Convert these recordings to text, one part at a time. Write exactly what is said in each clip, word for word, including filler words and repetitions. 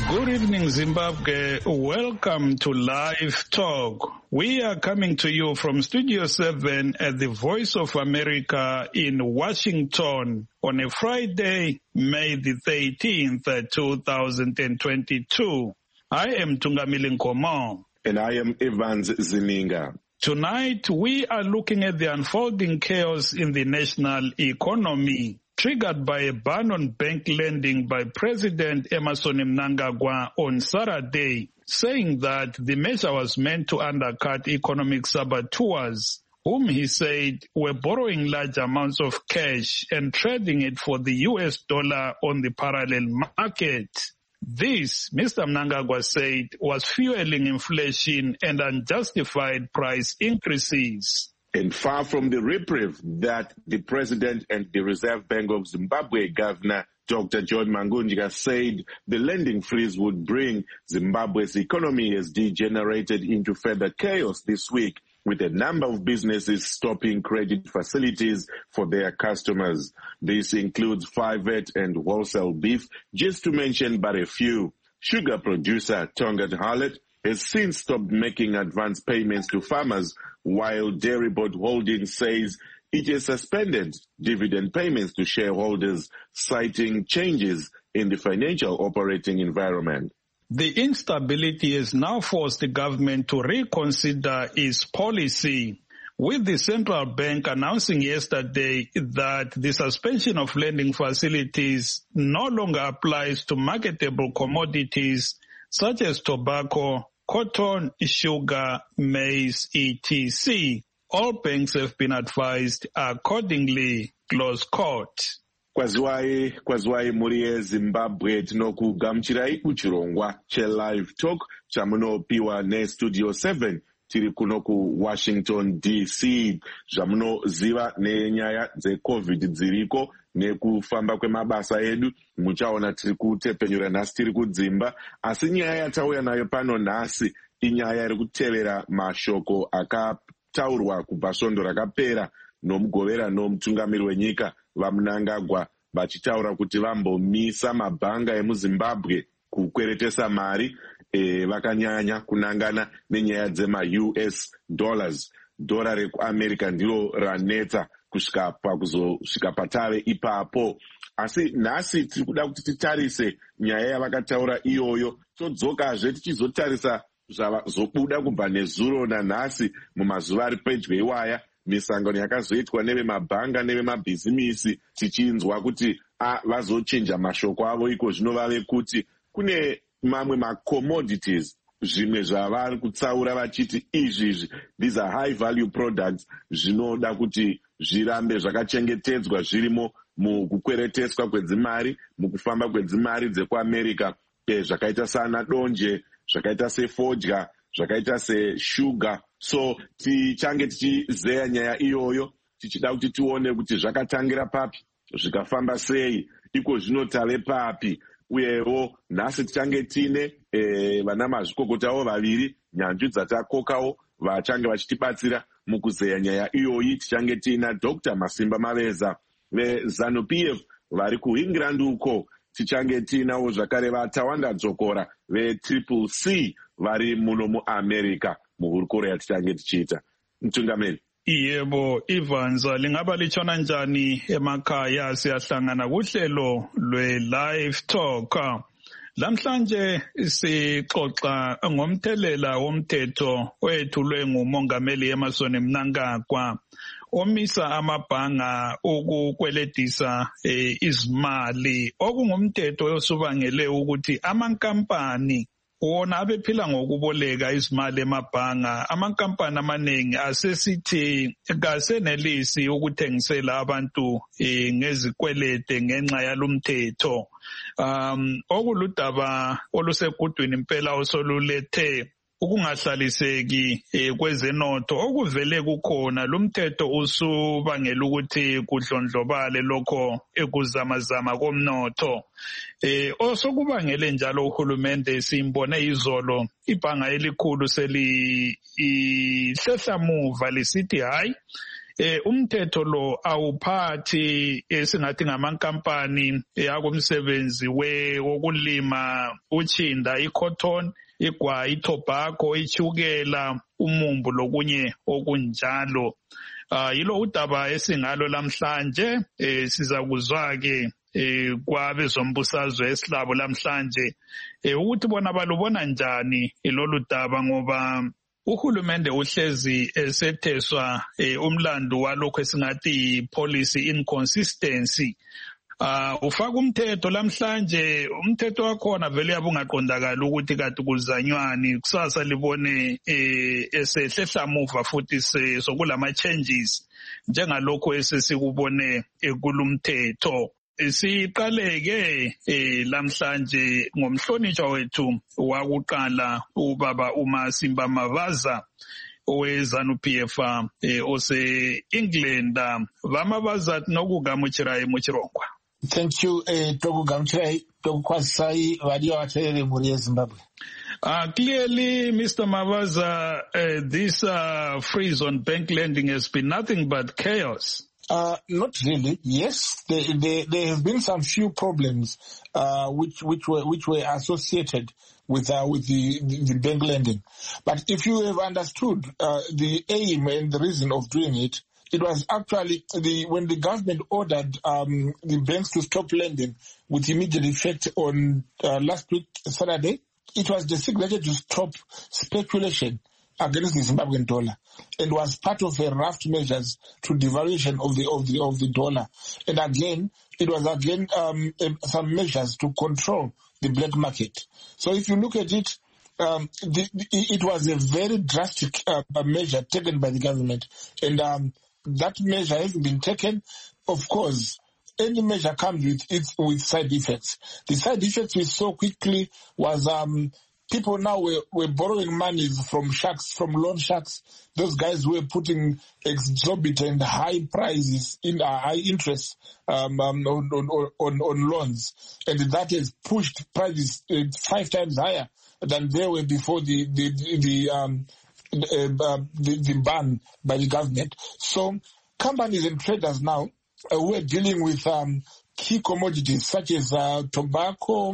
Good evening, Zimbabwe. Welcome to Live Talk. We are coming to you from Studio seven at the Voice of America in Washington on a Friday, May the thirteenth, two thousand twenty-two. I am Tungamili Nkomo. And I am Evans Zininga. Tonight, we are looking at the unfolding chaos in the national economy, triggered by a ban on bank lending by President Emmerson Mnangagwa on Saturday, saying that the measure was meant to undercut economic saboteurs, whom he said were borrowing large amounts of cash and trading it for the U S dollar on the parallel market. This, Mister Mnangagwa said, was fueling inflation and unjustified price increases. And far from the reprieve that the President and the Reserve Bank of Zimbabwe Governor Doctor John Mangunjika said the lending freeze would bring, Zimbabwe's economy has degenerated into further chaos this week, with a number of businesses stopping credit facilities for their customers. This includes Fivet and Wholesale Beef, just to mention but a few. Sugar producer Tongaat Hulett has since stopped making advance payments to farmers, while Dairyboard Holdings says it has suspended dividend payments to shareholders, citing changes in the financial operating environment. The instability has now forced the government to reconsider its policy, with the central bank announcing yesterday that the suspension of lending facilities no longer applies to marketable commodities such as tobacco, cotton, sugar, maize, et cetera. All banks have been advised accordingly. Close quote. Kwaziwai, kwaziwai muri yeZimbabwe tinokugamuchirai kuchirongwa cheLive Talk chamunopiwa neStudio seven tiri kuno kuWashington D C. Zvamunoziva nenyaya dzeCovid dziriko nekufamba kwemabasa edu, muchaona tiri kutepenyura nhasi tiri kudzimba, asi nyaya yatauya nayo pano nhasi inyaya iri kutevera mashoko akataurwa kubva svondo rakapera nomugovera nomutungamiri wenyika vaMnangagwa, vachitaura kuti vambomisa mabhanga emuZimbabwe kukweretesa mari, e, vakanyanya kunangana nenyaya dzema-U S dollars. Dhora rekuAmerica ndiro ranetsa kusvika pakuzosvika patave ipapo. Asi nhasi tiri kuda kuti titarise nyaya yavakataura iyoyo, todzokazve tichizotarisa zvavazobuda kubva nezuro nanhasi mumazuva ari pedyo iwaya, misangano yakazoitwa nevemabhanga nevemabhizimisi, tichinzwa kuti vazochinja mashoko avo iko zvino vave kuti kune mamwe macommodities zvimwe zvavari kutsaura vachiti izvizvi, these are high value products, zvinoda kuti zvirambe zvakachengetedzwa zvirimo mukukwereteswa kwedzimari, mukufamba kwedzimari dzekuAmerica, zvakaita sana donje, zvakaita sefodya, zvakaita seshuga. So tichange tichizeya nyaya iyoyo, tichida kuti tione kuti zvakatangira papi, zvikafamba sei, iko zvinotave papi. Uyewo nhasi tichange tine e, vana mazvikokotavo vaviri, nyanzvi dzatakokawo, vachange vachitibatsira mukuzeya nyaya iyoyi. Tichange tina Doctor Masimba Maveza veZANU-P F vari kuEngland uko. Tichange tinawo zvakare vaTawanda Dzokora veTriple C vari muno muAmerica, muhurukuro yatichange tichiita. Mtungameli. Yebo, Ivanza, lingaba lichona njani emakhaya? Siyahlangana kuhlelo lwe-Live Talk. Lamhlanje sixoxa ngomthelela womthetho oyethulwe nguMongameli Emmerson Mnangagwa omisa amabhanga ukukweletisa eh, izimali, okungumthetho osubangele ukuthi amankampani wona abephila ngokuboleka izimali emabhanga, amankampani amaningi asesithi kasenelisi ukuthengisela abantu eh, ngezikwelede ngenxa yalomthetho. Um, okuludaba olusekudwini impela osolulethe ukungahlaliseki eh, kwezenotho okuvele kukhona. Lumthetho usubangela ukuthi kudlondlobale lokho ekuzamazama komnotho. Eh osokubangele njalo uhulumende simbone izolo ibhanga elikhulu seli ihlehla muva lisithi hayi eh umthetho lo awuphathi esingathi ngamankampani akumsebenzi we wokulima uchinda icotton igwa itobacco ichukela umumbu lokunye okunjalo. Uh, yilo udaba esingalo lamhlanje eh, sizakuzwa ke eh, kwabezombusazwe esilabo lamhlanje eh, ukuthi bona balubona njani lolu daba ngoba uhulumende uhlezi esetheswa eh, umlando walokho esingathi policy inconsistency. Uh, ufaka umthetho lamhlanje umthetho wakhona vele yabungaqondakala ukuthi kade kuzanywani kusasa libone eh, esehlehla muva futhi sokulama changes njengalokho esesikubone kulumthetho. Siqaleke eh, lamhlanje ngomhlonishwa wethu wakuqala ubaba uMasimba Mavaza oweZANU-P F eh, ose England. Vamabaza nokugamuchirai muchirongwa. Thank you, eh, Togu Gamchai, Togu Kwasai, Radio Atere, Muria, Zimbabwe. Uh, clearly, Mister Mavaza, uh, this uh, freeze on bank lending has been nothing but chaos. Uh, not really. Yes, there, there, there have been some few problems uh, which which were which were associated with uh, with the, the, the bank lending. But if you have understood uh, the aim and the reason of doing it, it was actually the when the government ordered um, the banks to stop lending with immediate effect on uh, last week Saturday. It was designated to stop speculation against the Zimbabwean dollar, and was part of a raft measures to devaluation of the of the of the dollar. And again, it was again um, some measures to control the black market. So if you look at it, um, the, the, it was a very drastic uh, measure taken by the government, and um, that measure has been taken. Of course, any measure comes with its with side effects. The side effects we saw quickly was um, people now were, were borrowing money from sharks, from loan sharks. Those guys were putting exorbitant high prices in uh, high interest um, um, on, on, on, on loans, and that has pushed prices uh, five times higher than they were before the the the, the um, the, uh, the, the ban by the government. So companies and traders now uh, who are dealing with um, key commodities such as uh, tobacco,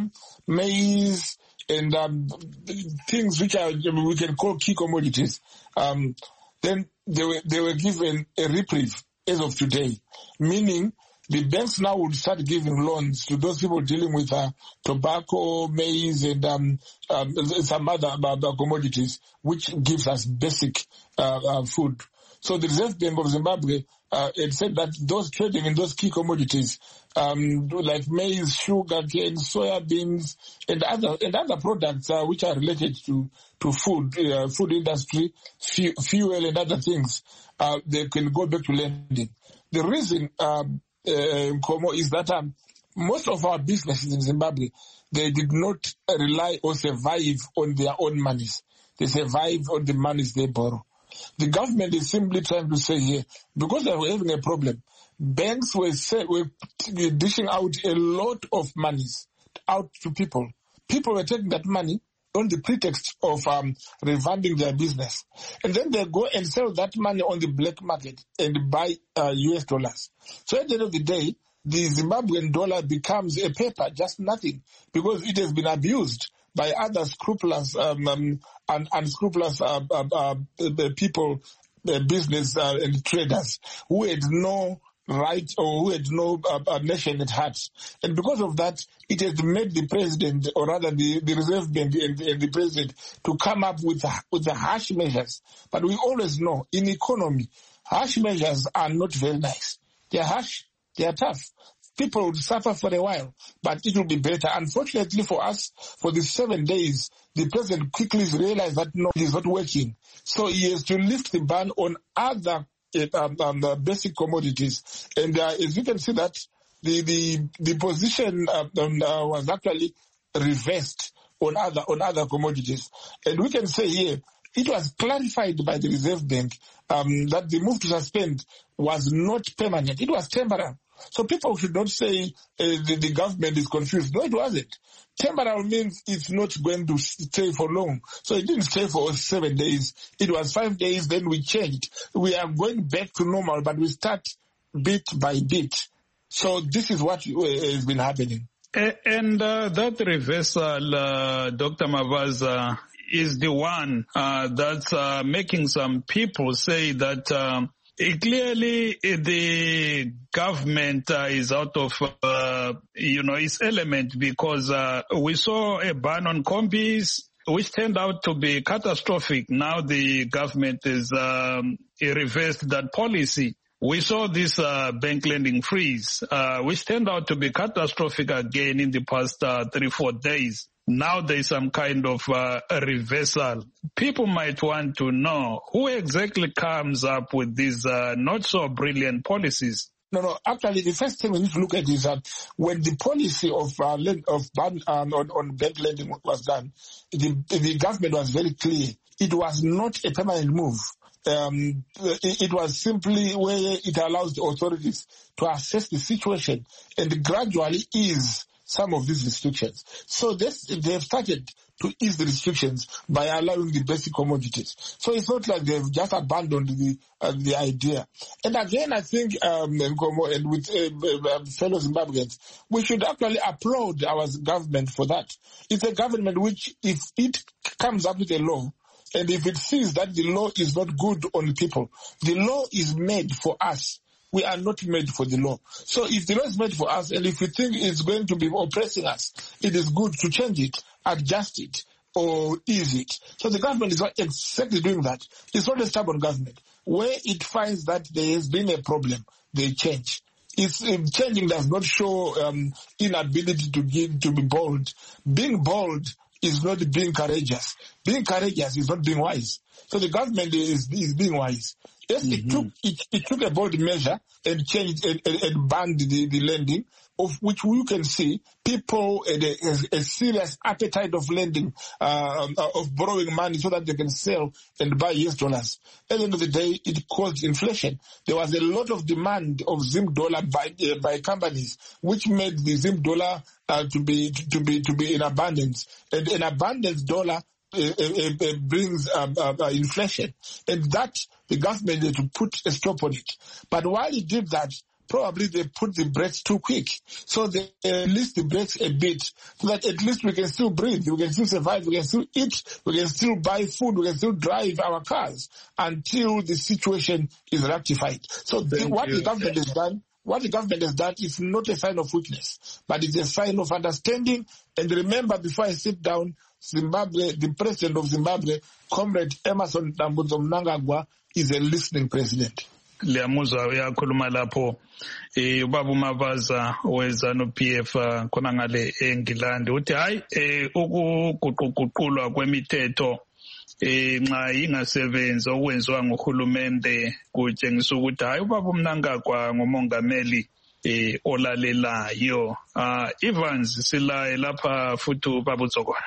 maize, and um, things which are we can call key commodities. Um, then they were they were given a reprieve as of today, meaning the banks now would start giving loans to those people dealing with uh, tobacco, maize, and um, um, some other uh, commodities, which gives us basic uh, uh, food. So the Reserve Bank of Zimbabwe uh, had said that those trading in those key commodities, um, like maize, sugar cane, soya beans, and other and other products uh, which are related to to food, uh, food industry, fu- fuel, and other things, uh, they can go back to lending. The reason. Um, Uh, Komo, is that um, most of our businesses in Zimbabwe, they did not rely or survive on their own monies. They survive on the monies they borrow. The government is simply trying to say here, because they were having a problem, banks were, say, were dishing out a lot of monies out to people. People were taking that money on the pretext of um, revamping their business. And then they go and sell that money on the black market and buy uh, U S dollars. So at the end of the day, the Zimbabwean dollar becomes a paper, just nothing, because it has been abused by other scrupulous um, um, and unscrupulous uh, uh, uh, people, uh, business uh, and traders who had no right or who had no uh, nation at heart. And because of that, it has made the president, or rather the, the Reserve Bank and, and the president, to come up with, with the harsh measures. But we always know, in economy, harsh measures are not very nice. They are harsh, they are tough. People will suffer for a while, but it will be better. Unfortunately for us, for the seven days, the president quickly realized that no, it is not working. So he has to lift the ban on other Um, um, uh, basic commodities, and uh, as you can see that the the the position uh, um, uh, was actually reversed on other on other commodities, and we can say here it was clarified by the Reserve Bank um, that the move to suspend was not permanent; it was temporary. So people should not say uh, the, the government is confused. No, it wasn't. Temporal means it's not going to stay for long. So it didn't stay for seven days. It was five days, then we changed. We are going back to normal, but we start bit by bit. So this is what uh, has been happening. And uh, that reversal, uh, Doctor Mavaza, is the one uh, that's uh, making some people say that um, clearly the government uh, is out of, uh, you know, its element, because uh, we saw a ban on combis, which turned out to be catastrophic. Now the government has um, reversed that policy. We saw this uh, bank lending freeze, uh, which turned out to be catastrophic again in the past uh, three, four days. Now there's some kind of uh, a reversal. People might want to know who exactly comes up with these uh, not so brilliant policies. No, no. Actually, the first thing we need to look at is that when the policy of uh, lend, of ban um, on, on bank lending was done, the, the government was very clear. It was not a permanent move. Um, it, it was simply where it allows the authorities to assess the situation and gradually ease some of these restrictions. So this, they have started to ease the restrictions by allowing the basic commodities. So it's not like they've just abandoned the uh, the idea. And again, I think, um, and with uh, fellow Zimbabweans, we should actually applaud our government for that. It's a government which, if it comes up with a law, and if it sees that the law is not good on people, the law is made for us. We are not made for the law. So if the law is made for us, and if we think it's going to be oppressing us, it is good to change it, adjust it, or ease it. So the government is not exactly doing that. It's not a stubborn government. Where it finds that there has been a problem, they change. It's, uh, changing does not show um, inability to give, to be bold. Being bold is not being courageous. Being courageous is not being wise. So the government is, is being wise. Yes, mm-hmm. it took it, it took a bold measure and changed and, and, and banned the, the lending, of which we can see people had a, a, a serious appetite of lending, uh, of borrowing money so that they can sell and buy U S dollars. At the end of the day, it caused inflation. There was a lot of demand of Zim dollar by uh, by companies, which made the Zim dollar uh, to be to be to be in abundance, and an abundance dollar Uh, uh, uh, brings um, uh, uh, inflation, and that the government had to put a stop on it. But while it did that, probably they put the brakes too quick. So they uh, released the brakes a bit, so that at least we can still breathe, we can still survive, we can still eat, we can still buy food, we can still drive our cars until the situation is rectified. So the, what the government has done, what the government has done is not a sign of weakness, but it's a sign of understanding. And remember, before I sit down, Zimbabwe, the president of Zimbabwe, Comrade Emmerson Mnangagwa, is a listening president. Liyamuzwa uyakhuluma lapho eh ubaba Mavaza wezanu P F khona ngale eNgilandi uthi hayi eh ukuguquguqulwa kwemithetho eh nxa ingasebenzi okwenziwa ngohulumende kutshengisa ukuthi hayi ubaba Mnangagwa ngomongameli eh olalelayo. ah Evans silaye lapha futhi ubaba uZokwana.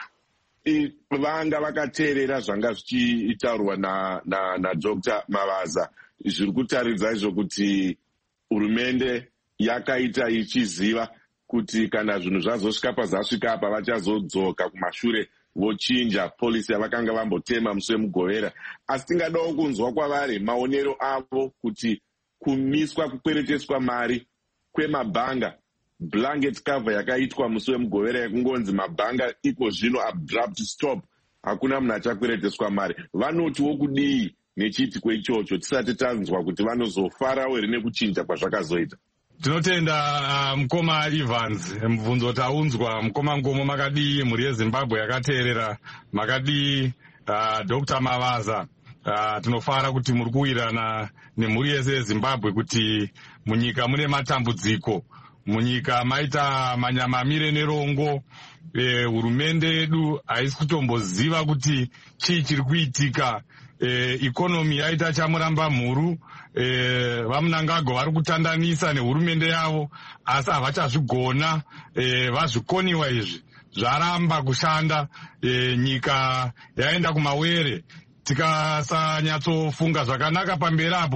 Vanga vakateerera zvanga zvichitaurwa na na na Doctor Mavaza zviri kutaridza izvo kuti hurumende yakaita ichiziva kuti kana zvinhu zvazosvika pazasvika apa vachazodzoka kumashure vochinja polisi yavakanga vambotema musi wemugovera. Asi tingadawo kunzwa kwavari maonero avo kuti kumiswa kukwereteswa mari kwemabhanga, blanket cover yakaitwa musi wemugovera yekungonzi mabhanga iko zvino abrupt stop, hakuna munhu achakwereteswa mari. Vanotiwo kudii nechiitiko ichocho tisati tanzwa kuti vanozofarawo here nekuchinja kwazvakazoita? Tinotenda mukoma Evans mubvunzo taunzwa. Mukoma Ngomo makadii? Mhuri yeZimbabwe yakateerera makadii? uh, Doctor Mavaza, uh, tinofara kuti muri kuwirirana nemhuri yese yeZimbabwe kuti munyika mune matambudziko, munyika maita manyamamire nerongo. Eh, hurumende yedu haisi kutomboziva kuti chii chiri kuitika. Eh, ikonomi yaita chamuramba mhuru. Eh, vaMnangagwa vari kutandanisa nehurumende yavo, asi havachazvigona. Eh, vazvikoniwa izvi zvaramba kushanda. Eh, nyika yaenda kumawere. Tikasanyatsofunga zvakanaka pamberi apo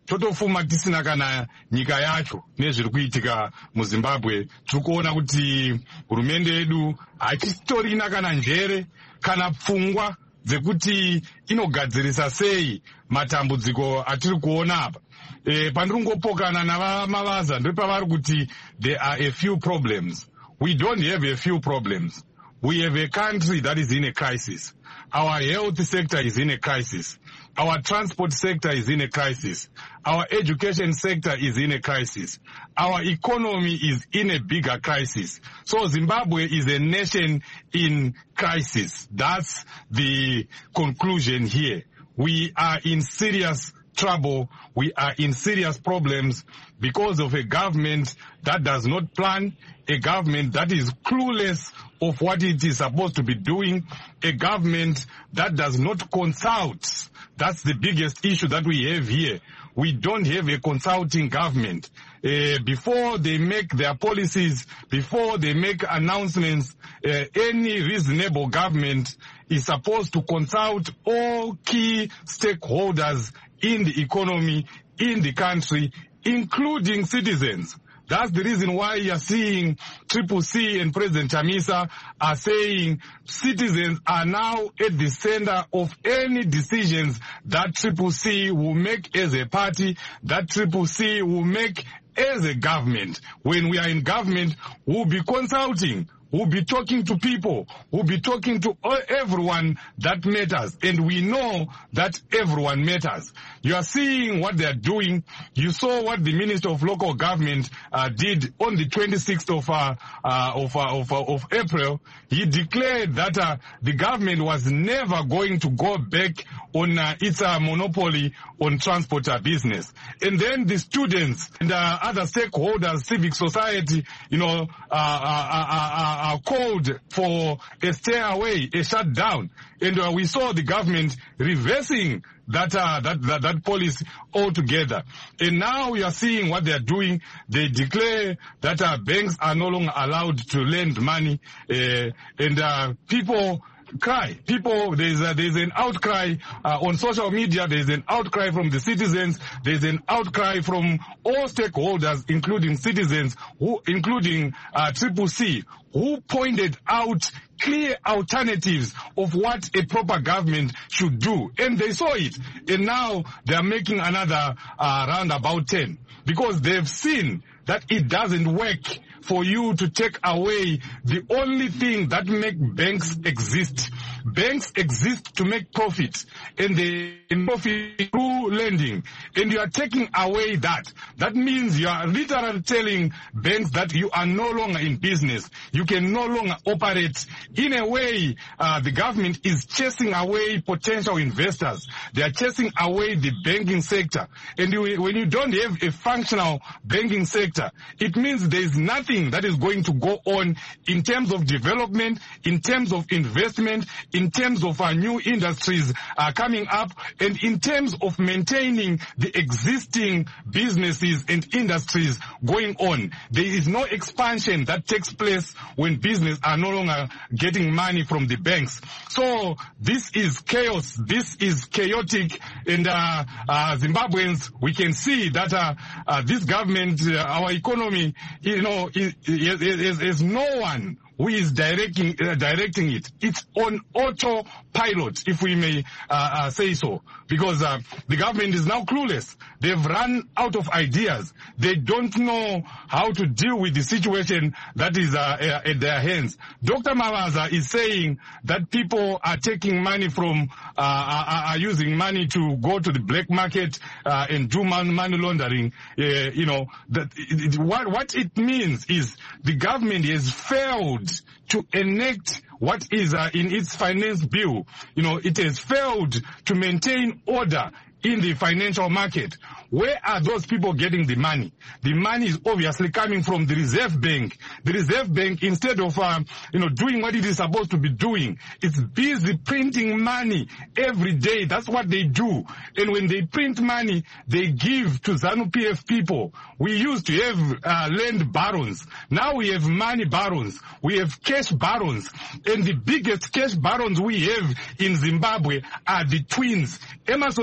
totofuma tisina kana nyika yacho nezviri kuitika muZimbabwe. Tiri kuona kuti hurumende yedu hachitorina kana njere kana pfungwa dzekuti inogadzirisa sei matambudziko atiri kuona apa. E, pandiringopokana navamavaza ndopavari kuti there are a few problems. We don't have a few problems. We have a country that is in a crisis. Our health sector is in a crisis. Our transport sector is in a crisis. Our education sector is in a crisis. Our economy is in a bigger crisis. So Zimbabwe is a nation in crisis. That's the conclusion here. We are in serious trouble. We are in serious problems because of a government that does not plan, a government that is clueless of what it is supposed to be doing, a government that does not consult. That's the biggest issue that we have here. We don't have a consulting government. Uh, before they make their policies, before they make announcements, uh, any reasonable government is supposed to consult all key stakeholders in the economy, in the country, including citizens. That's the reason why you are seeing Triple C and President Chamisa are saying citizens are now at the center of any decisions that Triple C will make as a party, that Triple C will make as a government. When we are in government, we'll be consulting. We'll be talking to people. We'll be talking to everyone that matters. And we know that everyone matters. You are seeing what they are doing. You saw what the Minister of Local Government uh, did on the twenty-sixth of, uh, uh, of, uh, of, uh, of April. He declared that uh, the government was never going to go back on uh, its uh, monopoly on transport uh, business. And then the students and uh, other stakeholders, civic society, you know, uh, uh, uh, uh, are called for a stay away, a shutdown. And uh, we saw the government reversing that, uh, that, that, that policy altogether. And now we are seeing what they are doing. They declare that uh, banks are no longer allowed to lend money, uh, and uh, people cry. People, there's a, there's an outcry uh, on social media. There's an outcry from the citizens. There's an outcry from all stakeholders, including citizens, who, including uh, Triple C, who pointed out clear alternatives of what a proper government should do. And they saw it. And now they are making another uh, round about ten because they've seen that it doesn't work for you to take away the only thing that make banks exist. Banks exist to make profit, and they profit through lending. And you are taking away that. That means you are literally telling banks that you are no longer in business. You can no longer operate. In a way, uh, the government is chasing away potential investors. They are chasing away the banking sector. And you, when you don't have a functional banking sector, it means there is nothing that is going to go on in terms of development, in terms of investment, in terms of our new industries uh, coming up, and in terms of maintaining the existing businesses and industries going on. There is no expansion that takes place when business are no longer getting money from the banks. So this is chaos. This is chaotic. And uh, uh, Zimbabweans, we can see that uh, uh, this government, uh, our economy, you know, is, is, is, is no one who is directing uh, directing it. It's on autopilot, if we may uh, uh, say so, because uh, the government is now clueless. They've run out of ideas. They don't know how to deal with the situation that is uh, at their hands. Doctor Mavaza is saying that people are taking money from, uh, are, are using money to go to the black market uh, and do money laundering. Uh, you know, that it, it, what, what it means is the government has failed to enact what is uh, in its finance bill. You know, it has failed to maintain order in the financial market. Where are those people getting the money? The money is obviously coming from the Reserve Bank. The Reserve Bank, instead of, uh, you know, doing what it is supposed to be doing, it's busy printing money every day. That's what they do. And when they print money, they give to ZANU-P F people. We used to have uh, land barons. Now we have money barons. We have cash barons. And the biggest cash barons we have in Zimbabwe are the twins, Emmerson Mnangagwa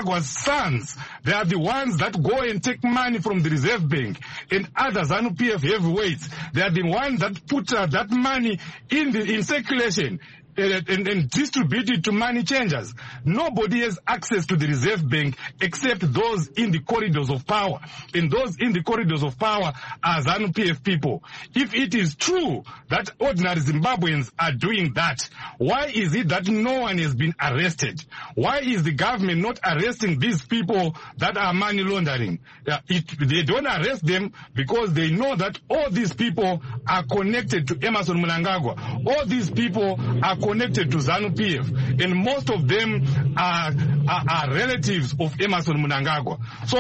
Mnangagwa's sons, they are the ones that go and take money from the Reserve Bank and other ZANU P F heavyweights. They are the ones that put uh, that money in the in circulation. And, and, and distribute it to money changers. Nobody has access to the Reserve Bank except those in the corridors of power. And those in the corridors of power are ZANU P F people. If it is true that ordinary Zimbabweans are doing that, why is it that no one has been arrested? Why is the government not arresting these people that are money laundering? Uh, it, they don't arrest them because they know that all these people are connected to Emmerson Mnangagwa. All these people are connected to ZANU P F, and most of them are, are, are relatives of Emmerson Mnangagwa. So,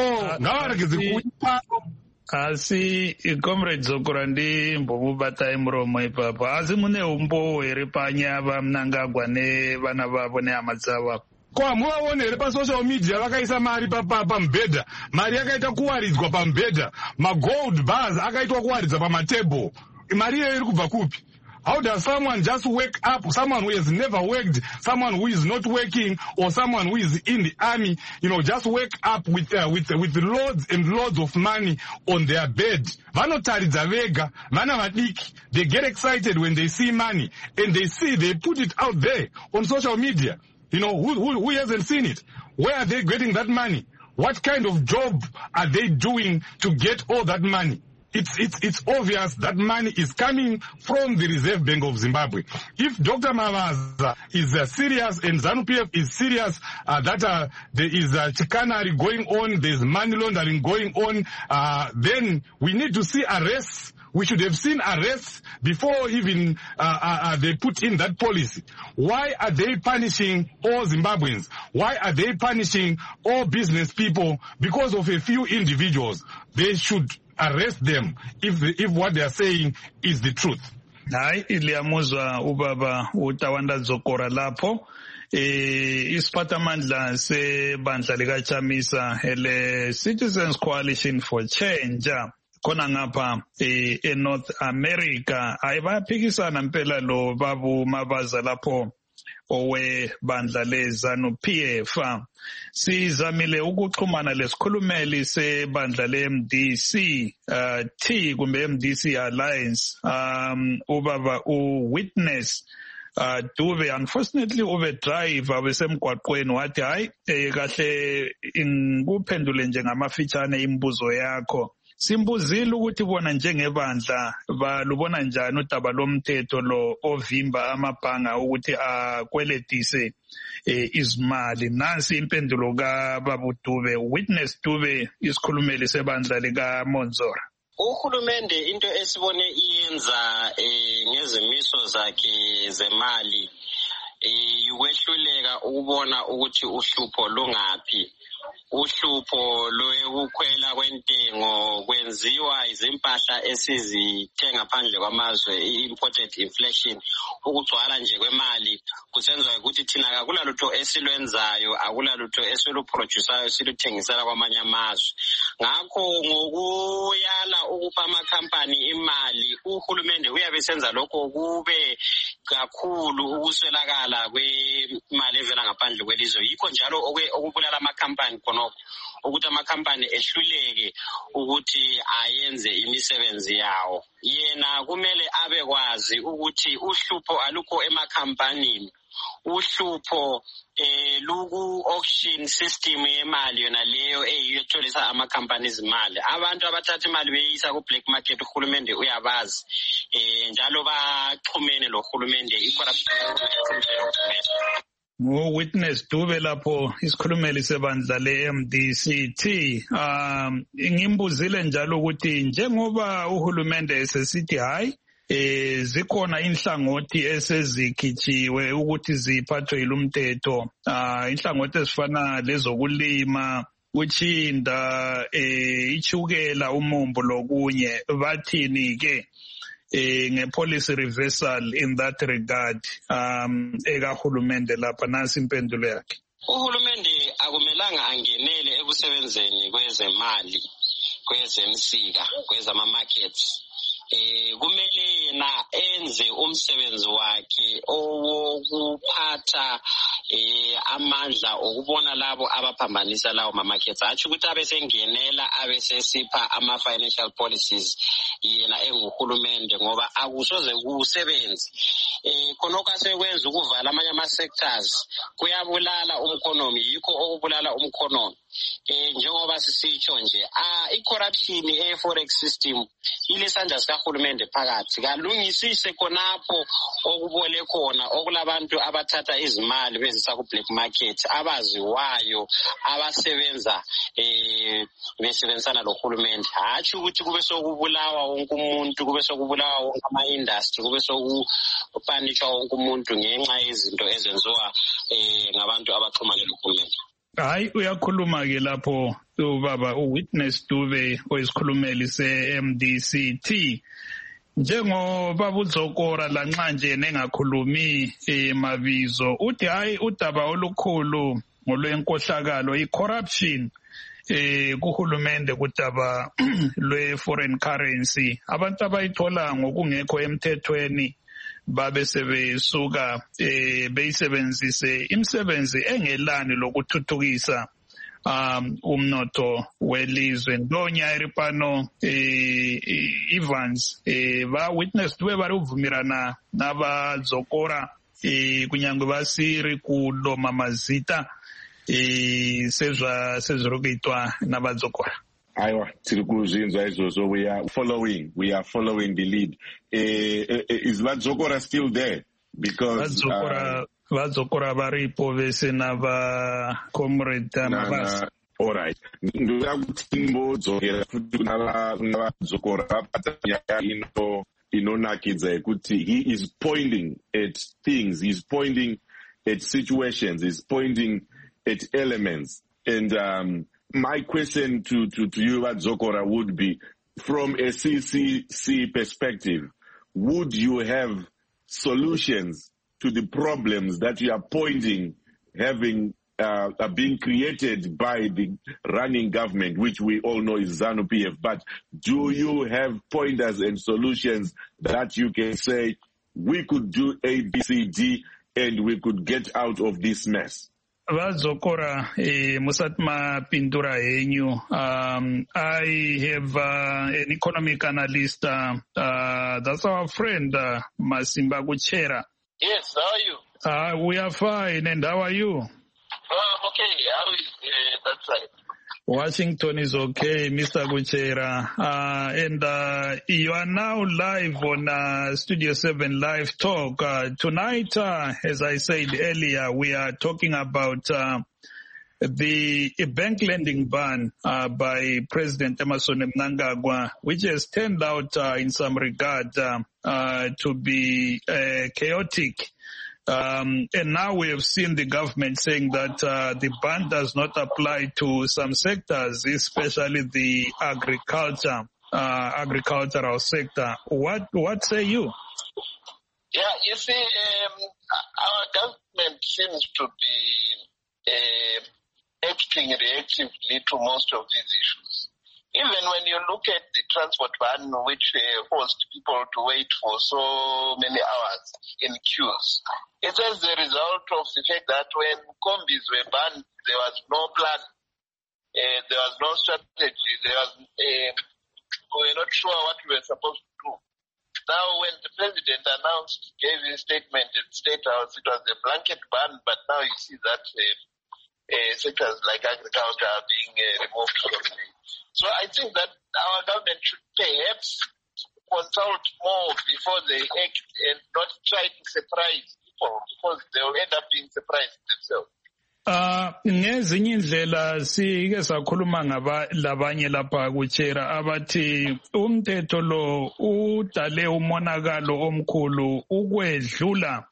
uh, asi comrades Zokorandi mbobubata imromo ipapa asi mune umbo eripanya va Mnangagwa ne vana vavo ne amadzawa kwa muvaonere pasocial media vakaisa mari pambedha, mari yakaita kuwaridzwa pambedha, magold bars akaitwa kuwaridza pamatable. Mari iyo iri kubva kupi? How does someone just wake up, someone who has never worked, someone who is not working, or someone who is in the army, you know, just wake up with uh, with with loads and loads of money on their bed? Vanotaridza vega, vana vadiki. They get excited when they see money, and they see, they put it out there on social media. You know, who, who, who hasn't seen it? Where are they getting that money? What kind of job are they doing to get all that money? It's, it's, it's obvious that money is coming from the Reserve Bank of Zimbabwe. If Doctor Mavaza is uh, serious and ZANU P F is serious uh, that uh, there is uh, chicanery going on, there's money laundering going on, uh, then we need to see arrests. We should have seen arrests before even uh, uh, they put in that policy. Why are they punishing all Zimbabweans? Why are they punishing all business people because of a few individuals? They should arrest them if the, if what they are saying is the truth. Hayi iliyamuzwa ubaba uTawanda Dzokora lapho eh isiphathamandla sebandla lika Chamisa ele Citizens Coalition for Change khona ngapha eh eNorth America ayibaphikisana impela lo babu Mabaza lapho owe bandla leZANU P F. Sizamile ukuxhumana lesikhulumeli sebandla le-M D C uh, T kumbe M D C Alliance um ubaba uWitness uh, Dube. Unfortunately ube driver besemgwaqweni wathi hayi eh, kahle ngikuphendule nje ngamafitshane imibuzo yakho. Simbuzile ukuthi bona njengebandla balubona njani udaba lomthetho lo ovimba amabhanga ukuthi akweletise izimali. Nansi impendulo kaBaba Dube. Witness Dube isikhulumeli sebandla lika Monzora. Uhulumende into esibone iyenza ngezimiso zakhe zemali ukwehluleka ukubona ukuthi uhlupho lungaphi. Uhlupho lokukhwela kwentengo kwenziwa izimpahla esizithenga phandle kwamazwe, i-imported inflation, ukugcwala nje kwemali kusenza ukuthi thina akulalutho esilwenzayo, akulalutho esiluproduceayo siluthengisela kwamanye amazwe. Ngakho ngokuyala ukupha amakhampani imali, uhulumende uyabe senza lokho kube kakhulu ukuswelakala kwemali evela ngaphandle kwelizwe. Yikho njalo okubulala amakhampani khona ukuthi amakhampani ehluleke ukuthi ayenze imisebenzi yawo. Yena kumele abekwazi ukuthi uhlupho alukho emakhampanini. Uhlupho eh luku auction system yemali yona leyo eyitholisa amakhampani izimali. Abantu abathatha imali beyisa ku black market uhulumende uyabazi. Eh njalo baxhumene lo hulumende icorruption. Witness Dube lapho isikhulumeli sebandla le-M D C T. Um ngimbuzile njalo ukuthi njengoba uhulumende esesithi hayi eh zikhona inhlangothi esezikhijiwe ukuthi ziphathwe yilumthetho, ah inhlangothi ezifana lezokulima, utshinda, eh ichukela, umumbu lokunye, bathini ke eh ngepolicy reversal in that regard um ekahulumende lapha? Nasi impendulo yakhe. Uhulumende akumelanga angenele ekusebenzeni kwezemali, kwezemsika, kwezama markets eh kumele na enze umsebenzi wakhe owokuphatha eh amandla okubona labo abaphambanisa lawo ma-markets athi ukuthi abesengenela abesesipha ama-financial policies yena enguhulumende ngoba akusoze kusebenzi eh khonokho asekwenza ukuvala amanye ama-sectors kuyabulala umkhonomi yikho okubulala umkhonomi eh njengoba sisitsho nje ah i-corruption e-forex system ilesandla sikahulumende phakathi kalungisise khonapho okubole khona okulabantu abathatha izimali bezisa ku-black market abaziwayo abasebenza eh besebenzisana lohulumende hatshi ukuthi kube sokubulawa wonke umuntu kube sokubulawa wonke ama-industry kube sokupanishwa wonke umuntu ngenxa yezinto ezenziwa eh ngabantu abaxhumane lohulumende. Hayi uyakhuluma-ke lapho ubaba uWitness Dube oyisikhulumeli se-M D C T njengobaba uZokora lanxa nje nengakhulumi mabizo uthi hayi udaba olukhulu ngolwenkohlakalo i-corruption eh kuhulumende kudaba lwe-foreign currency abantu abayithola ngokungekho emthethweni babe sebesuka eh beyisebenzise imisebenzi engelani lokuthuthukisa um umnotho welizwe ndonya eripano eh Evans eh ba witness tuwe bari uvumirana nabazokora eh kunyangwe basiri kulo mamazita eh sezwa sezirokitwa nabazokora. Aiwa, tiri kuzvinzwa izvozvo, we are following, we are following the lead. Uh, uh, is Vadzokora still there? Because Vadzokora, uh, Vadzokora varipo vese nava comrade Mabasa. All right. Ndoda kuti mbodzokera futi kuna Vadzokora patanyaya ino inonakidza yekuti he is pointing at things, he's pointing at situations, he's pointing at elements, and um my question to, to, to you, Vadzokora, would be, from a C C C perspective, would you have solutions to the problems that you are pointing having uh, are being created by the running government, which we all know is ZANU-P F, but do you have pointers and solutions that you can say, we could do A, B, C, D, and we could get out of this mess? Vadzokora eh, musatma pindura henyu. Um, I have uh, an economic analyst, uh, uh, that's our friend uh, Masimba Kuchera. Yes, how are you? Uh, we are fine, and how are you? Oh, okay, how is uh, that side? Washington is okay, Mister Kuchera. Uh, and uh, you are now live on uh, Studio seven Live Talk. Uh, tonight, uh, as I said earlier, we are talking about uh, the bank lending ban uh, by President Emmerson Mnangagwa, which has turned out uh, in some regard uh, uh, to be uh, chaotic. Um, and now we have seen the government saying that uh, the ban does not apply to some sectors, especially the agriculture, uh, agricultural sector. What what say you? Yeah, you see, um, our government seems to be uh, acting reactively to most of these issues. Even when you look at the transport ban, which uh, forced people to wait for so many hours in queues, it's as a result of the fact that when combis were banned, there was no plan, uh, there was no strategy, there was, uh, we were not sure what we were supposed to do. Now, when the president announced, gave his statement at State House, it was a blanket ban, but now you see that uh, uh, sectors like agriculture are being uh, removed from the. So I think that our government should perhaps consult more before they act and not try to surprise people, because they will end up being surprised themselves. Uh, ngezinye indlela sike sakhuluma ngaba labanye lapha kuChera abathi umthetho lo udale umonakalo omkhulu ukwedlula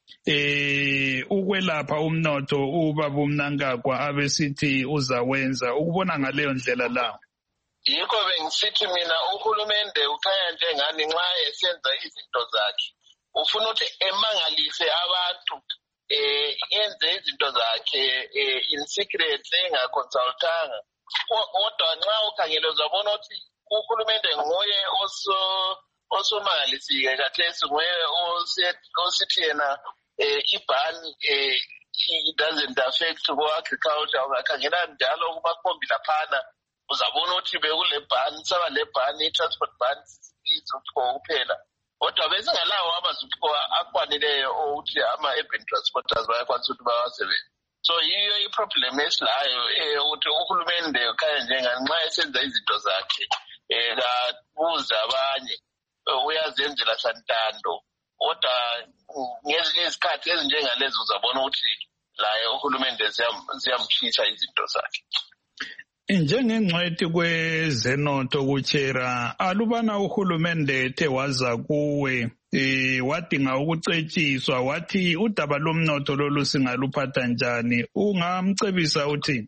eh ukwelapha umnotho ubaba uMnangagwa abesithi uzawenza ukubona ngaleyo ndlela la. Yikho bengisithi mina uhulumende ukhanya njengani nxa esenza izinto zakhe ufuna ukuthi emangalise abantu eh yenze izinto zakhe in secret engaconsultanga kodwa nxa ukhangele uzabona ukuthi uhulumende ngoye oso osomali sike kathesi nguye osithi yena iban it doesn't affect ku-agriculture ungakhangela njalo kumakhombi laphana uzabona ukuthi bekule ban saba le ban i-transport ban izupho kuphela kodwa besingalawo amazupho akwanileyo ukuthi ama-urban transporters bayakwanisa ukuthi bawasebenze. So yiyo i-problem esilayo ukuthi uhulumende khaya njengani nxa esenza izinto zakhe kabuza abanye uyazenzela santando kodwa ngezinye izikhathi ezinjengalezo uzabona ukuthi laye uhulumende ziyamtshisa izinto zakhe. Njengengcwethi kwezenotho kuchera alubana uhulumende ethe waza kuwe eh wadinga ukucetshiswa wathi udaba lomnotho lolu singaluphatha njani ungamcebisa uthi?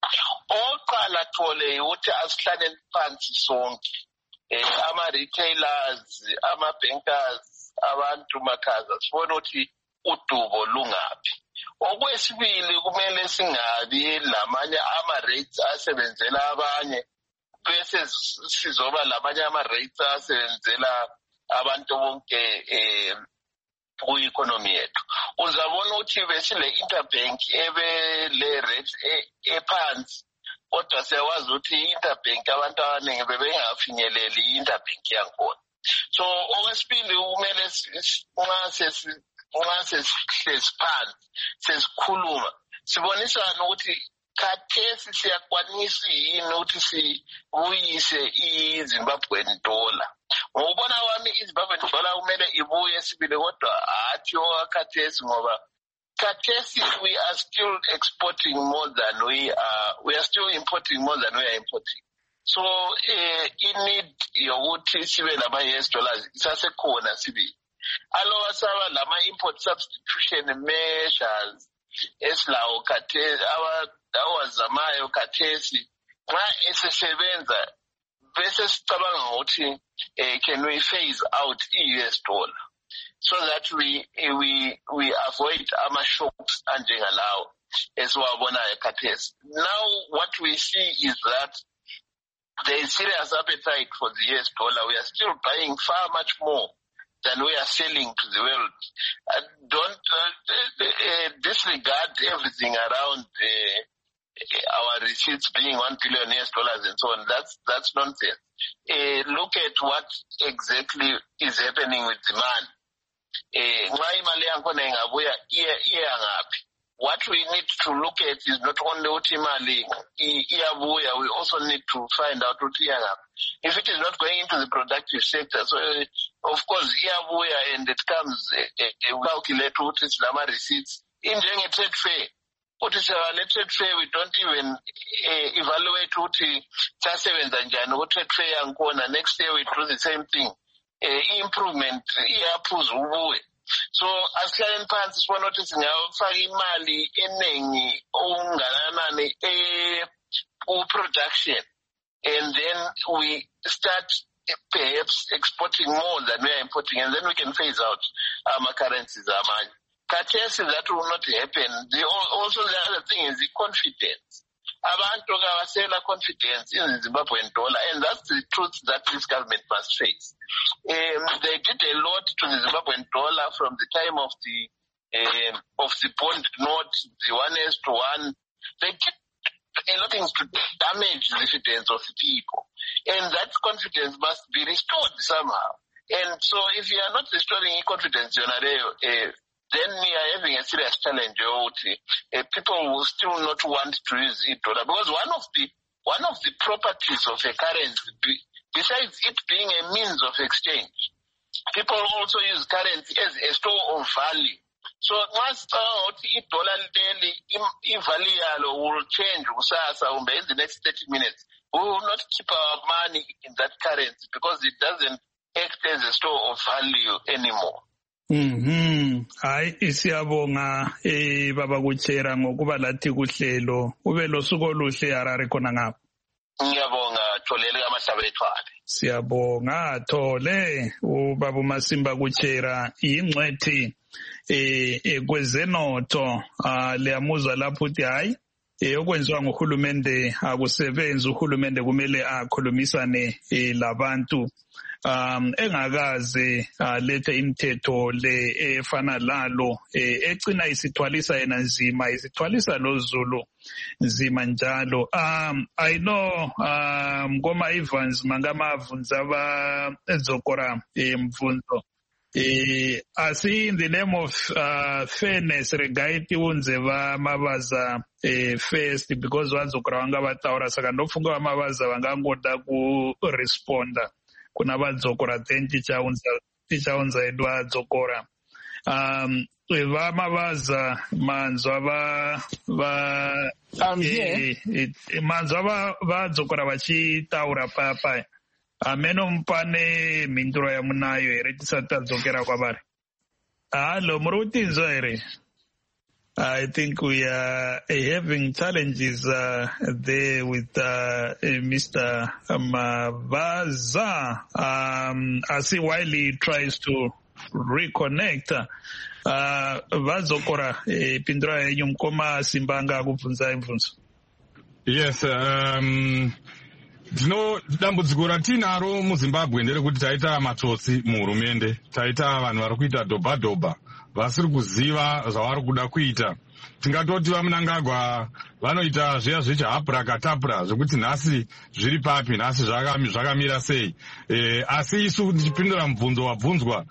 Oqala thole ukuthi asihlaleni phansi sonke eh ama-retailers ama-bankers abantu makhaza sibone ukuthi udubo lungaphi. Okwesibili kumele singabi lamanye ama-rates asebenzela abanye bese sizoba lamanye ama-rates asebenzela abantu bonke eh ku-economy yethu. Uzabona ukuthi besile interbank ebe le rate ephansi kodwa siyawazi ukuthi i-interbank abantu abaningi bebengafinyeleli i-interbank yakhona. So okwesibili kumele nxa sesi nxa sesihlezi phansi sesikhuluma sibonisana ukuthi khathesi siyakwanisa yini ukuthi sibuyise iZimbabwean dollar. Ngokubona kwami iZimbabwean dollar kumele ibuye sibili kodwa hathi okhathesi ngoba khathesi we are still exporting more than we are we are still importing more than we are importing. So uh, in need yokuthi sibe lama-U S dollars isasekhona sibili. Alowa saba lama import substitution measures esilawo khathesi awazamayo khathesi nxa esesebenza bese sicabanga ukuthi can we phase out i-U S dollar so that we we we avoid ama shocks anjengalawo esiwabonayo khathesi. Now what we see is that there is serious appetite for the U S dollar. We are still buying far much more than we are selling to the world. Uh, don't uh, uh, disregard everything around uh, our receipts being one billion U S dollars and so on. That's that's nonsense. Uh, look at what exactly is happening with demand. Uh, what we need to look at is not only utimali iyabuya, we also need to find out uti. If it is not going into the productive sector, so uh, of course iyabuya and it comes uh, uh, calculate uti lama receipts in a trade fair. Uti le trade fair we don't even uh, evaluate uti sasebenza njani ku trade fair yankona. Next year we do the same thing. Uh, improvement iyaphuza ubuye. So asihlale phansi sibona ukuthi singafaka imali eningi okungakanani eh production and then we start perhaps exporting more than we are importing and then we can phase out our currencies amanye. Khathesi that will not happen. The, also the other thing is the confidence. Abantu kabasela confidence in the Zimbabwean dollar, and that's the truth that this government must face. Um, they did a lot to the Zimbabwean dollar from the time of the um, of the bond note, the one is to one. They did a lot of things to damage the confidence of the people, and that confidence must be restored somehow. And so, if you are not restoring confidence, you know, uh, then we are having a serious challenge. Uh, people will still not want to use it dollar because one of the one of the properties of a currency, besides it being a means of exchange, people also use currency as a store of value. So once uh, dollar daily, value will change in the next thirty minutes. We will not keep our money in that currency because it doesn't act as a store of value anymore. Mhm. Hayi isiyabonga eh baba kuchera ngokuba lathi kuhlelo ube losuku oluhle Harare khona ngapha. Ngiyabonga Tholele amahlaba ethwale. Siyabonga Thole ubaba uMasimba Kuchera ingcwethi eh kwezenotho leyamuzwa lapho uthi hayi eh okwenziwa ngohulumende akusebenzi. Uhulumende kumele akhulumisane labantu um engakaze lethe imithetho le efana lalo egcina isithwalisa yena nzima, isithwalisa lo Zulu nzima njalo. um I know um Ngoma Evans mangamavunza ba ezokora mvunzo eh asi in the name of uh, fairness regaiti unze va mavaza eh, first because vazokora vanga vataura saka ndofunga vamavaza vangangoda ku responda kuna vadzokora then tichaunza tichaunza edu adzokora. um vamavaza manzwa va va um, yeah. eh, eh, manzwa va vadzokora vachitaura papa ameno mpane minduro ya munayo here tisati tadzokera kwavari. Hello, muri kutinzwa here? I think we are uh, having challenges uh, there with uh, Mister Mavaza. Um, I see while he tries to reconnect. Uh, Vazokora, pindura yenyu mkoma simbanga kubvunza imvunzo. Yes, um, Tino dambudziko ratinaro muZimbabwe nderekuti taita matsotsi muhurumende, taita vanhu vari kuita dhobha dhobha vasiri kuziva zvavari kuda kuita. Tingatoti vaMnangagwa vanoita zviya zvechahapura katapura zvekuti nhasi zviri papi, nhasi zvakamira sei. E, asi isu tichipindura mubvunzo wabvunzwa,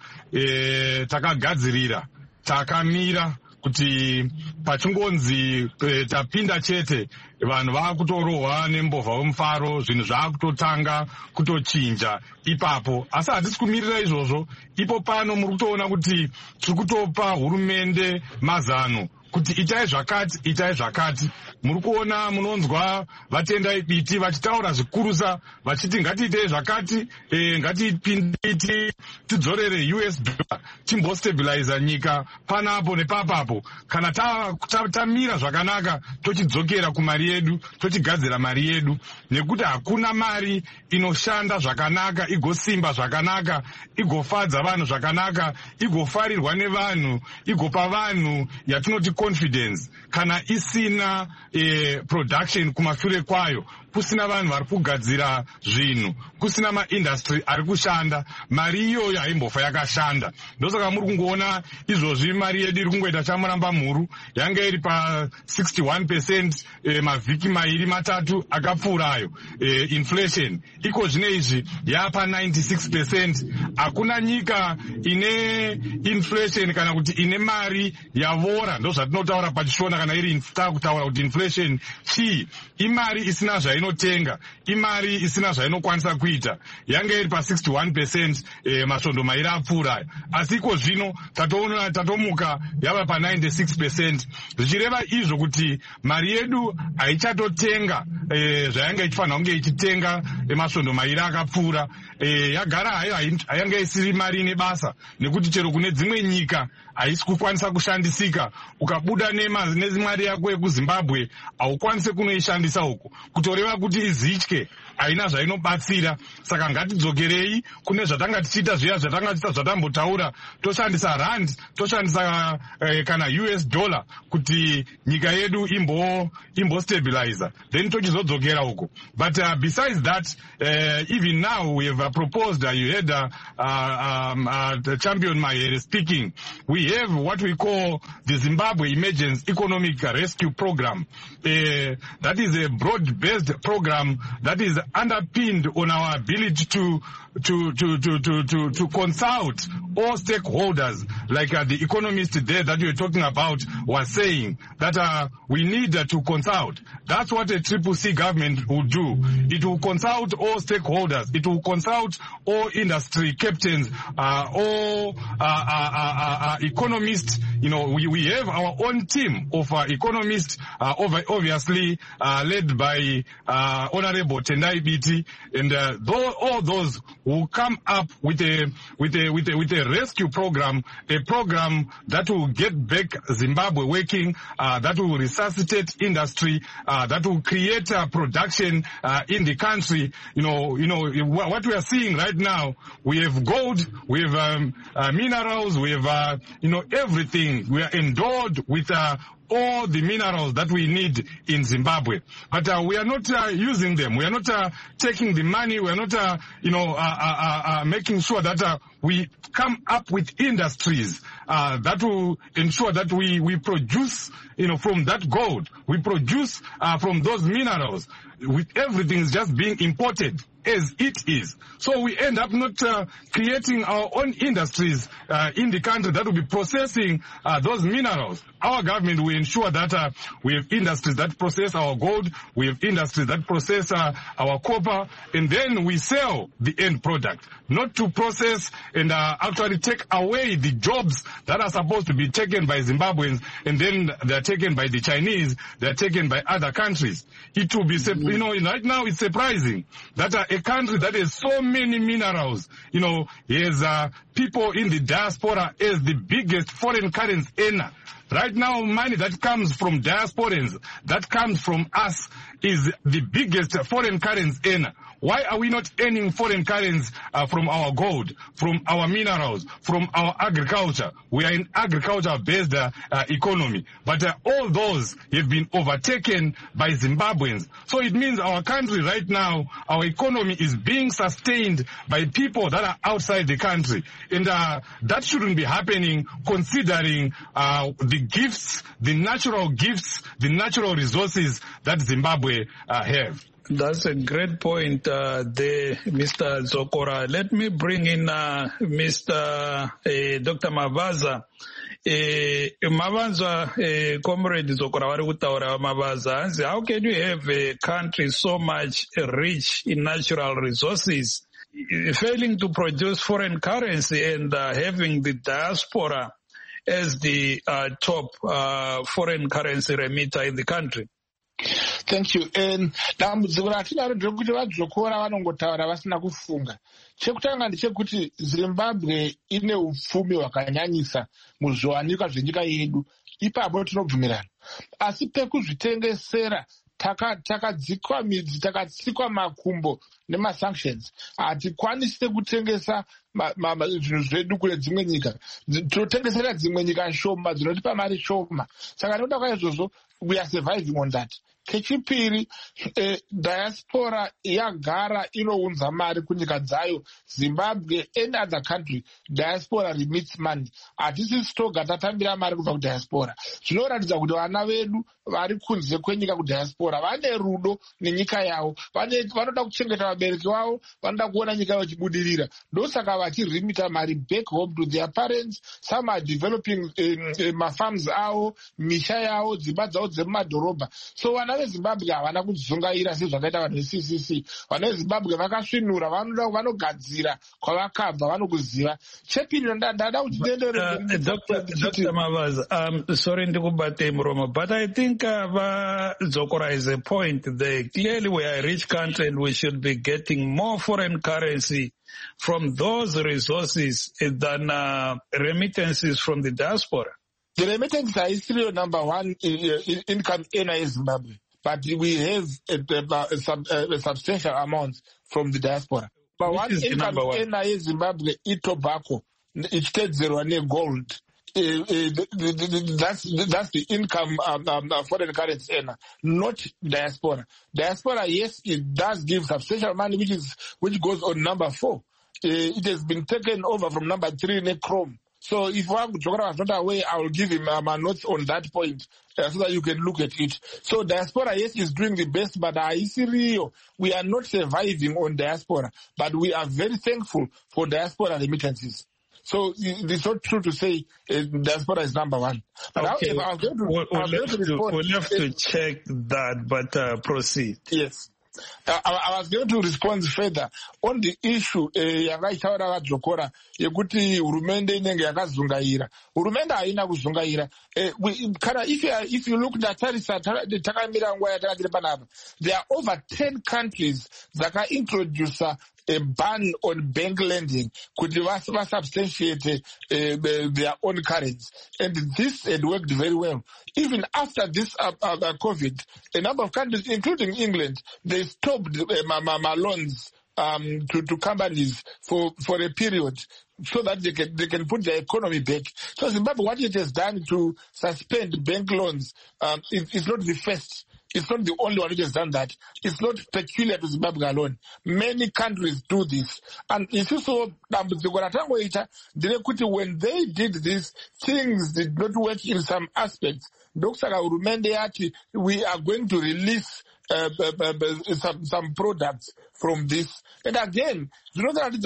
e, takagadzirira, takamira kuti pachingonzi e, tapinda chete vanhu vakutorohwa nembovha wemufaro, zvinhu zvakutotanga kutochinja ipapo. Asi hatisi kumirira izvozvo. Ipo pano muri kutoona kuti tiri kutopa hurumende mazano kuti itai zvakati, itai zvakati. Muri kuona munonzwa vatendai biti vachitaura zvikurusa vachiti ngatiitei zvakati, e, ngatipinditi tidzorere U S dollar timbostabiliza nyika panapo nepapapo. Kana tamira ta, ta zvakanaka tochidzokera kumari yedu, tochigadzira mari yedu, nekuti hakuna mari inoshanda zvakanaka, igosimba zvakanaka, igofadza vanhu zvakanaka, igofarirwa nevanhu, igopa vanhu yatinoti confidence, kana isina eh, production kumashure kwayo, kusina vanhu vari kugadzira zvinhu, kusina maindustry ari kushanda, mari iyoyo haimbofa yakashanda. Ndosaka muri kungoona izvozvi mari yedu iri kungoita chamuramba mhuru, yanga iri pa sixty-one percent eh, mavhiki mairi matatu akapfuurayo. Eh, inflation iko zvine izvi yapa ninety-six percent. Hakuna nyika ine inflation kana kuti ine mari yavora, ndozvatinotaura pachishona kana iri takutaura kuti inflation chii. Imari isina zvainotenga, imari isina zvainokwanisa kuita. Yanga iri pa sixty-one percent eh, masvondo mairi apfuurayo. Asi iko zvino tatoona tatomuka yava pa ninety-six percent. Zvichireva izvo kuti mari yedu haichatotenga eh, zvayanga ichifanira kunge ichitenga eh, masvondo mairi akapfuura. Eh, yagara hayo hayanga isiri mari ine basa, nekuti chero kune dzimwe nyika haisi kukwanisa kushandisika. Ukabuda nemari yako yekuZimbabwe haukwanisi kunoishandisa uko, kutoreva kuti izitye haina zvainobatsira. Saka ngatidzokerei kune zvatanga tichiita zviya zvatanga tichiita zvatambotaura, toshandisa rand, toshandisa eh, kana U S dollar kuti nyika yedu imbo imbo stabilizer, then tochizodzokera uko. But uh, besides that, uh, even now we have uh, proposed, uh, you heard uh, uh, um, uh, the champion Mahere speaking, we have what we call the Zimbabwe Emergency Economic Rescue Program. Uh, that is a broad-based program that is underpinned on our ability to to to to to to, to consult all stakeholders, like uh, the economist there that you were talking about was saying that uh, we need uh, to consult. That's what a Triple C government will do. It will consult all stakeholders. It will consult all industry captains, uh, all uh, uh, uh, uh, economists. You know, we, we have our own team of uh, economists, uh, over, obviously uh, led by uh, Honorable Tendai Biti, and uh, th- all those will come up with a with a with a with a rescue program, a program that will get back Zimbabwe working, uh, that will resuscitate industry, uh, that will create uh, production uh, in the country. You know, you know what we are seeing right now. We have gold, we have um, uh, minerals, we have uh, you know everything. We are endowed with uh, all the minerals that we need in Zimbabwe. But uh, we are not uh, using them. We are not uh, taking the money. We are not, uh, you know, uh, uh, uh, making sure that uh, we come up with industries uh, that will ensure that we, we produce, you know, from that gold. We produce uh, from those minerals. With everything is just being imported as it is. So we end up not uh, creating our own industries uh, in the country that will be processing uh, those minerals. Our government will ensure that uh, we have industries that process our gold, we have industries that process uh, our copper, and then we sell the end product, not to process and uh, actually take away the jobs that are supposed to be taken by Zimbabweans, and then they're taken by the Chinese, they're taken by other countries. It will be, mm-hmm. you know, right now it's surprising that uh, a country that has so many minerals, you know, has uh, people in the diaspora as the biggest foreign currency earner. Right now, money that comes from diasporans, that comes from us, is the biggest foreign currency earner. Why are we not earning foreign currency uh, from our gold, from our minerals, from our agriculture? We are an agriculture-based uh, uh, economy. But uh, all those have been overtaken by Zimbabweans. So it means our country right now, our economy is being sustained by people that are outside the country. And uh, that shouldn't be happening considering uh, the gifts, the natural gifts, the natural resources that Zimbabwe uh, have. That's a great point uh, there, Mister Zokora. Let me bring in uh, Mister Uh, Doctor Mavaza. Uh, Mavaza, uh, Comrade Zokora, vari kutaura Mavaza. How can you have a country so much rich in natural resources, failing to produce foreign currency and uh, having the diaspora as the uh, top uh, foreign currency remitter in the country? Thank you. And dambudziko ratinaro ndekuti vadzokora vanongotaura vasina kufunga. Chekutanga ndechekuti Zimbabwe ine upfumi hwakanyanyisa muzviwanikwa zvenyika yedu. Ipapo tinobvumirana. Asi pekuzvitengesera takadzikwa midzi, takatsikwa makumbo nemasanctions. Hatikwanisi kutengesa zvinhu zvedu kune dzimwe nyika. Tinotengesera dzimwe nyika shoma dzinotipa mari shoma. Saka ndoda kwa izvozvo, we are surviving on that. Kechipiri, eh, diaspora yagara inounza mari kunyika dzayo. Zimbabwe and other country, diaspora remits money. Hatisi toga tatambira mari kubva kudiaspora. Zvinoratidza kuti vana vedu vari kunze kwenyika kudiaspora vane rudo nenyika yavo. Vanoda kuchengeta vabereki vavo, vanoda kuona nyika yavo ichibudirira. Ndosaka vachirimita mari back home to their parents. Some are developing uh, mafarms avo, misha yavo, dzimba dzavo dzemumadhorobha. So vana veZimbabwe havana kudzungaira sezvakaita vanhu ve-C C C. Vana veZimbabwe vakasvinura, vanoda vanogadzira kwavakabva, vanokuziva. Chepiri ndada kuchitendera Doctor Mavaza, um, sorry ndikubate muromo, but I think uh, Zokora is a point there. Clearly we are a rich country and we should be getting more foreign currency from those resources than uh, remittances from the diaspora. The remittances are still number one in income earner in Zimbabwe, but we have a, a, a, a substantial amount from the diaspora. But one income earner in Zimbabwe is tobacco, ichitedzerwa negold. Uh, uh, that's that's the income um, um, foreign currency earner, not diaspora. Diaspora, yes, it does give substantial money, which is which goes on number four. Uh, it has been taken over from number three in Chrome. So if Jokora was not away, I will give him uh, my notes on that point uh, so that you can look at it. So diaspora, yes, is doing the best, but I see Rio, we are not surviving on diaspora, but we are very thankful for diaspora remittances. So it's not true to say uh, diaspora is number one. But okay. I, I was going to, we'll, we'll, I was going have, to, respond, to, we'll have to check that, but uh, proceed. Yes. Uh, I, I was going to respond further on the issue yakaitaura uh, vadzokora yekuti hurumende inenge yakazungaira. Hurumende haina kuzungaira. Kana if you, if you look ndatarisa takamira nguva yatakatiri panapa, there are over ten countries dzakaintroduce a ban on bank lending kuti vasubstantiate uh, their own currency. And this had worked very well. Even after this uh, uh, COVID, a number of countries, including England, they stopped uh, my, my, my loans um, to, to companies for, for a period so that they can, they can put their economy back. So Zimbabwe, what it has done to suspend bank loans, um, it, it's not the first. It's not the only one which has done that. It's not peculiar to Zimbabwe alone. Many countries do this. And if you saw, when they did this, things did not work in some aspects. Doctor Urumende, we are going to release uh, uh, uh, some, some products from this. And again, you know that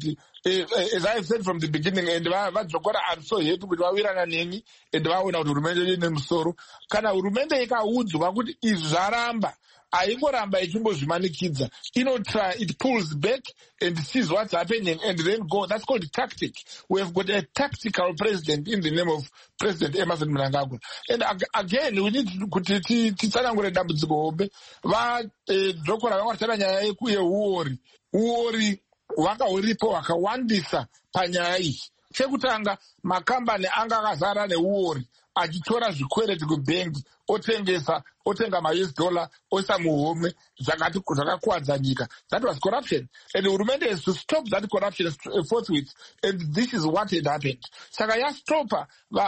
as I said from the beginning, and I'm so happy with Wawirana and Wawina Urumende Nemsoro, Kana Urumende Eka Woods, Wagud is Zaramba. Aigoramba ichimbozvimanikidza. Inotry, it pulls back and sees what's happening and then go. That's called tactic. We have got a tactical president in the name of President Emmerson Mnangagwa. And ag again, we need to titsanangure dambudziko hombe. Va dzokora vakatara nyaya yekuyeuri. Uori wakauripo wakawandisa panyaya iyi. Chekutanga makambani anga akazara neuori achitora zvikwereti kubhengi otengesa otenga ma-U S dollar oisa muhomwe zvakati zvakakuwadza nyika. That was corruption, and Hurumende has to stop that corruption forthwith, and this is what had happened. Saka yastopa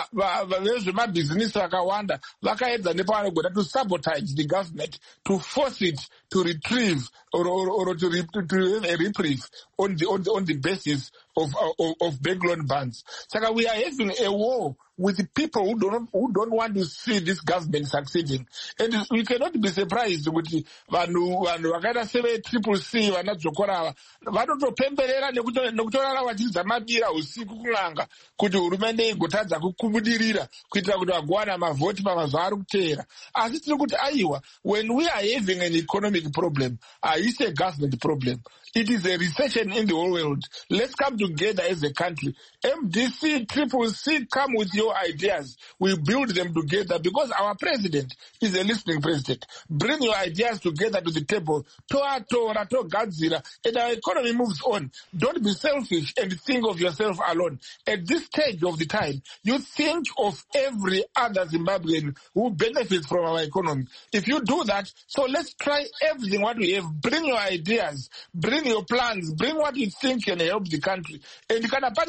vezvemabhizinisi vakawanda vakaedza nepavanogona to sabotage the government to force it to retrieve or, or, or to, re, to have a reprieve on the, on the, on the basis of, of, of bank loan bans. Saka we are having a war with the people who don't, who don't want to see this government succeeding. And we cannot be surprised with vanhu vanhu vakaita seve triple C vana dzokora vanotopemberera nekutorara vachidza mabira usiku kun'anga kuti hurumende igotadza kubudirira kuitira kuti vagowana mavhoti pamazuva ari kuteera. Asi tiri kuti aiwa, when we are having an economic problem, haisi a government problem. It is a recession in the whole world. Let's come together as a country. M D C, Triple C, come with your ideas. We build them together because our president is a listening president. Bring your ideas together to the table. Toa tora, to Godzilla, and our economy moves on. Don't be selfish and think of yourself alone. At this stage of the time, you think of every other Zimbabwean who benefits from our economy. If you do that, so let's try everything what we have. Bring your ideas. Bring your plans, bring what you think can help the country. And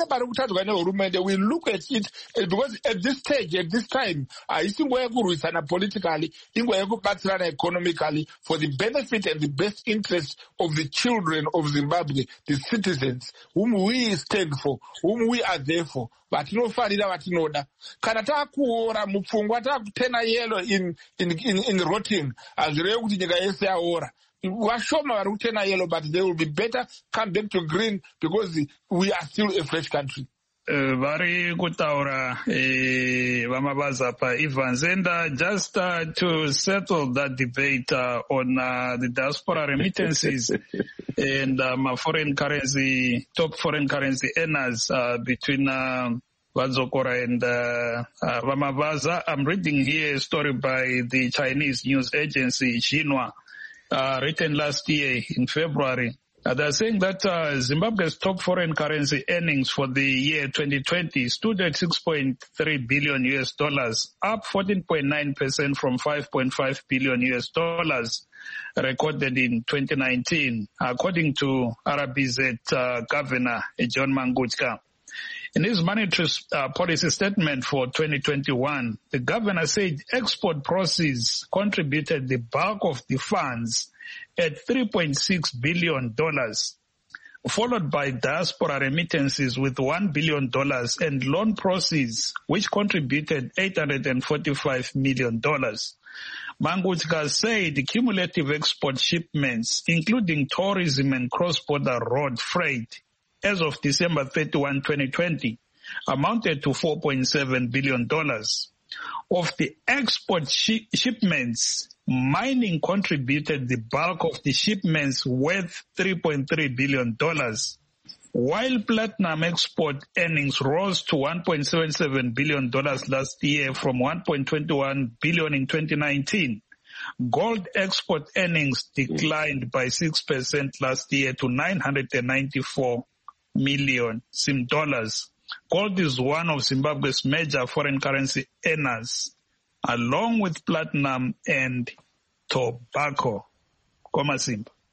we look at it because at this stage, at this time, I think we're politically, we're economically for the benefit and the best interest of the children of Zimbabwe, the citizens, whom we stand for, whom we are there for. But no farida watinoda. Kanata kuora mupfungwa takutena yellow in in in in rotting as kuti nyika yese yaora. Washoma warutena yellow, but they will be better come back to green because we are still a fresh country. Vari kutaura vamabaza pa Evans, and uh, just uh, to settle that debate uh, on uh, the diaspora remittances and um, foreign currency, top foreign currency earners uh, between uh, Vadzokora and uh, uh, Vamabaza. I'm reading here a story by the Chinese news agency Xinhua, uh, written last year in February. Uh, they're saying that uh, Zimbabwe's top foreign currency earnings for the year twenty twenty stood at six point three billion U S dollars, up fourteen point nine percent from five point five billion U S dollars recorded in twenty nineteen, according to R B Z uh, Governor John Mangutska. In his monetary uh, policy statement for twenty twenty-one, the governor said export proceeds contributed the bulk of the funds at three point six billion dollars, followed by diaspora remittances with one billion dollars and loan proceeds, which contributed eight hundred forty-five million dollars. Mangutska said the cumulative export shipments, including tourism and cross-border road freight, as of December thirty-first, twenty twenty, amounted to four point seven billion dollars. Of the export shi- shipments, mining contributed the bulk of the shipments worth three point three billion dollars, while platinum export earnings rose to one point seven seven billion dollars last year from one point two one billion dollars in twenty nineteen. Gold export earnings declined by six percent last year to nine hundred ninety-four million Sim dollars. Gold is one of Zimbabwe's major foreign currency earners, along with platinum and tobacco. Koma Simba.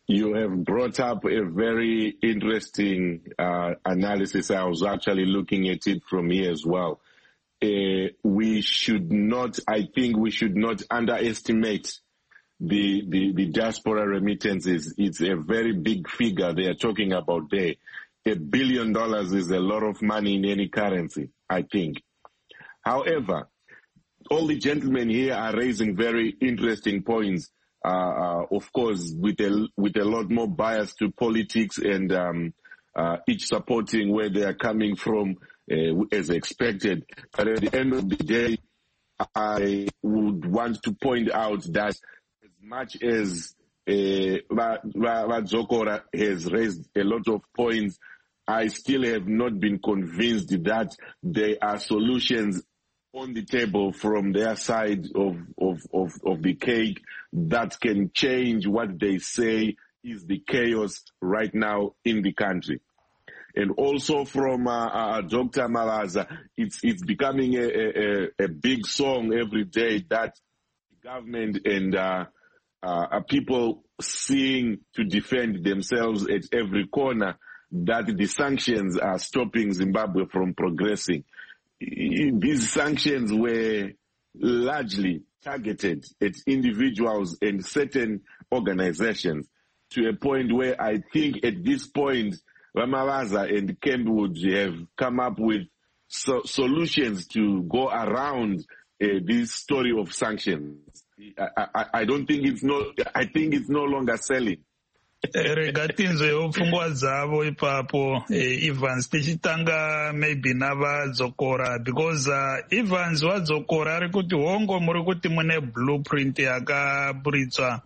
You have brought up a very interesting uh, analysis. I was actually looking at it from here as well. Uh, we should not, I think we should not underestimate the, the, the diaspora remittances. It's a very big figure they are talking about there. A billion dollars is a lot of money in any currency, I think. However, all the gentlemen here are raising very interesting points, uh, uh, of course, with a, with a lot more bias to politics and um, uh, each supporting where they are coming from uh, as expected. But at the end of the day, I would want to point out that as much as Vadzokora uh, has raised a lot of points, I still have not been convinced that there are solutions on the table from their side of, of, of, of the cake that can change what they say is the chaos right now in the country. And also from uh, uh, Doctor Malaza, it's it's becoming a, a, a big song every day that the government and uh, uh, people seeing to defend themselves at every corner, that the sanctions are stopping Zimbabwe from progressing. These sanctions were largely targeted at individuals and certain organizations to a point where I think at this point Ramalaza and Kempwood have come up with so solutions to go around uh, this story of sanctions. I, I, I don't think it's no, I think it's no longer selling. Regatinzo pfungwa dzavo ipapo Evans tichitanga maybe navadzokora because uh, Evans wadzokora ari kuti hongo muri kuti mune blueprint yakaburidzwa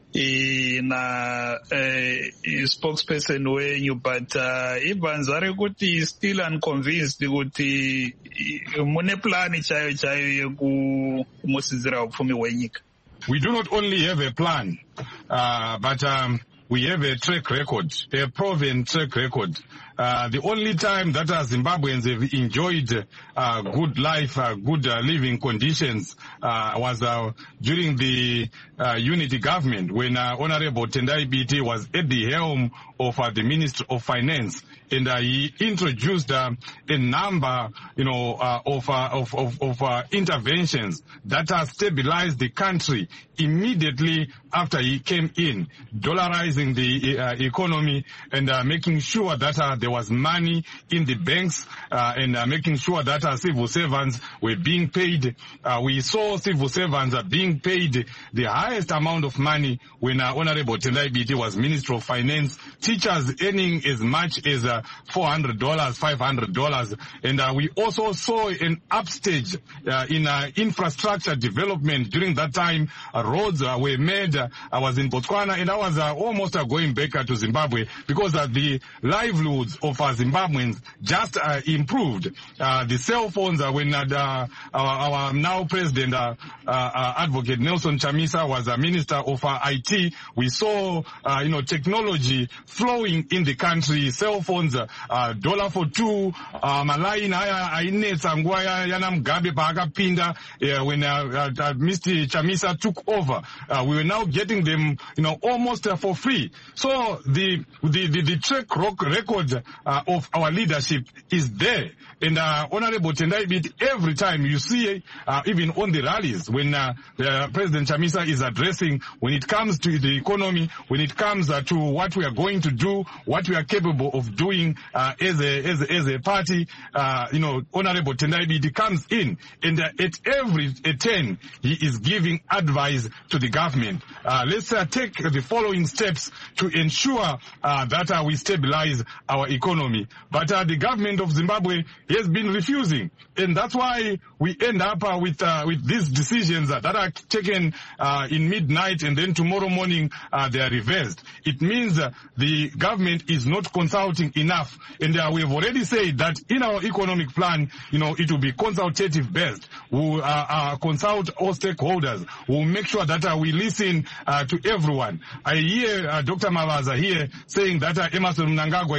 na uh, spokesperson wenyu, but uh, Evans ari kuti still unconvinced kuti mune plan chayo chayo yekumusidzira upfumi hwenyika. We do not only have a plan, uh, but um, we have a track record, a proven track record. Uh, the only time that uh, Zimbabweans have enjoyed uh, good life, uh, good uh, living conditions uh, was uh, during the uh, unity government when uh, Honorable Tendai Biti was at the helm of uh, the Ministry of Finance. And uh, he introduced uh, a number, you know, uh, of, uh, of of of uh, interventions that uh, stabilized the country immediately after he came in, dollarizing the uh, economy and uh, making sure that uh, there was money in the banks uh, and uh, making sure that uh, civil servants were being paid. Uh, we saw civil servants uh, being paid the highest amount of money when uh, Honorable Tendai Biti was Minister of Finance. Teachers earning as much as uh, four hundred dollars, five hundred dollars. And uh, we also saw an upstage uh, in uh, infrastructure development during that time. Uh, roads uh, were made. Uh, I was in Botswana and I was uh, almost uh, going back uh, to Zimbabwe because uh, the livelihoods of uh, Zimbabweans just uh, improved. Uh, the cell phones, uh, when uh, the, our, our now president, uh, uh, uh, Advocate Nelson Chamisa was a minister of uh, I T, we saw, uh, you know, technology flowing in the country, cell phones, uh, uh, dollar for two, uh, malaini haya ainetsa nguwa yana Mugabe paakapinda uh, when uh, uh, Mister Chamisa took over. Uh, we were now getting them, you know, almost uh, for free. So the the the, the track record uh, of our leadership is there. And uh, Honorable Tendai Biti, every time you see, uh, even on the rallies, when uh, uh, President Chamisa is addressing, when it comes to the economy, when it comes uh, to what we are going to do, what we are capable of doing uh, as a as a, as a party, uh, you know, Honorable Tendai Biti comes in, and uh, at every turn he is giving advice to the government. Uh, let's uh, take the following steps to ensure uh, that uh, we stabilize our economy. But uh, the government of Zimbabwe has been refusing, and that's why we end up uh, with uh, with these decisions uh, that are taken uh, in midnight, and then tomorrow morning uh, they are reversed. It means uh, the government is not consulting enough, and uh, we have already said that in our economic plan, you know, it will be consultative based. We'll uh, uh, consult all stakeholders. We'll make sure that uh, we listen uh, to everyone. I hear uh, Doctor Mavaza here saying that uh, Emmerson Mnangagwa is a listening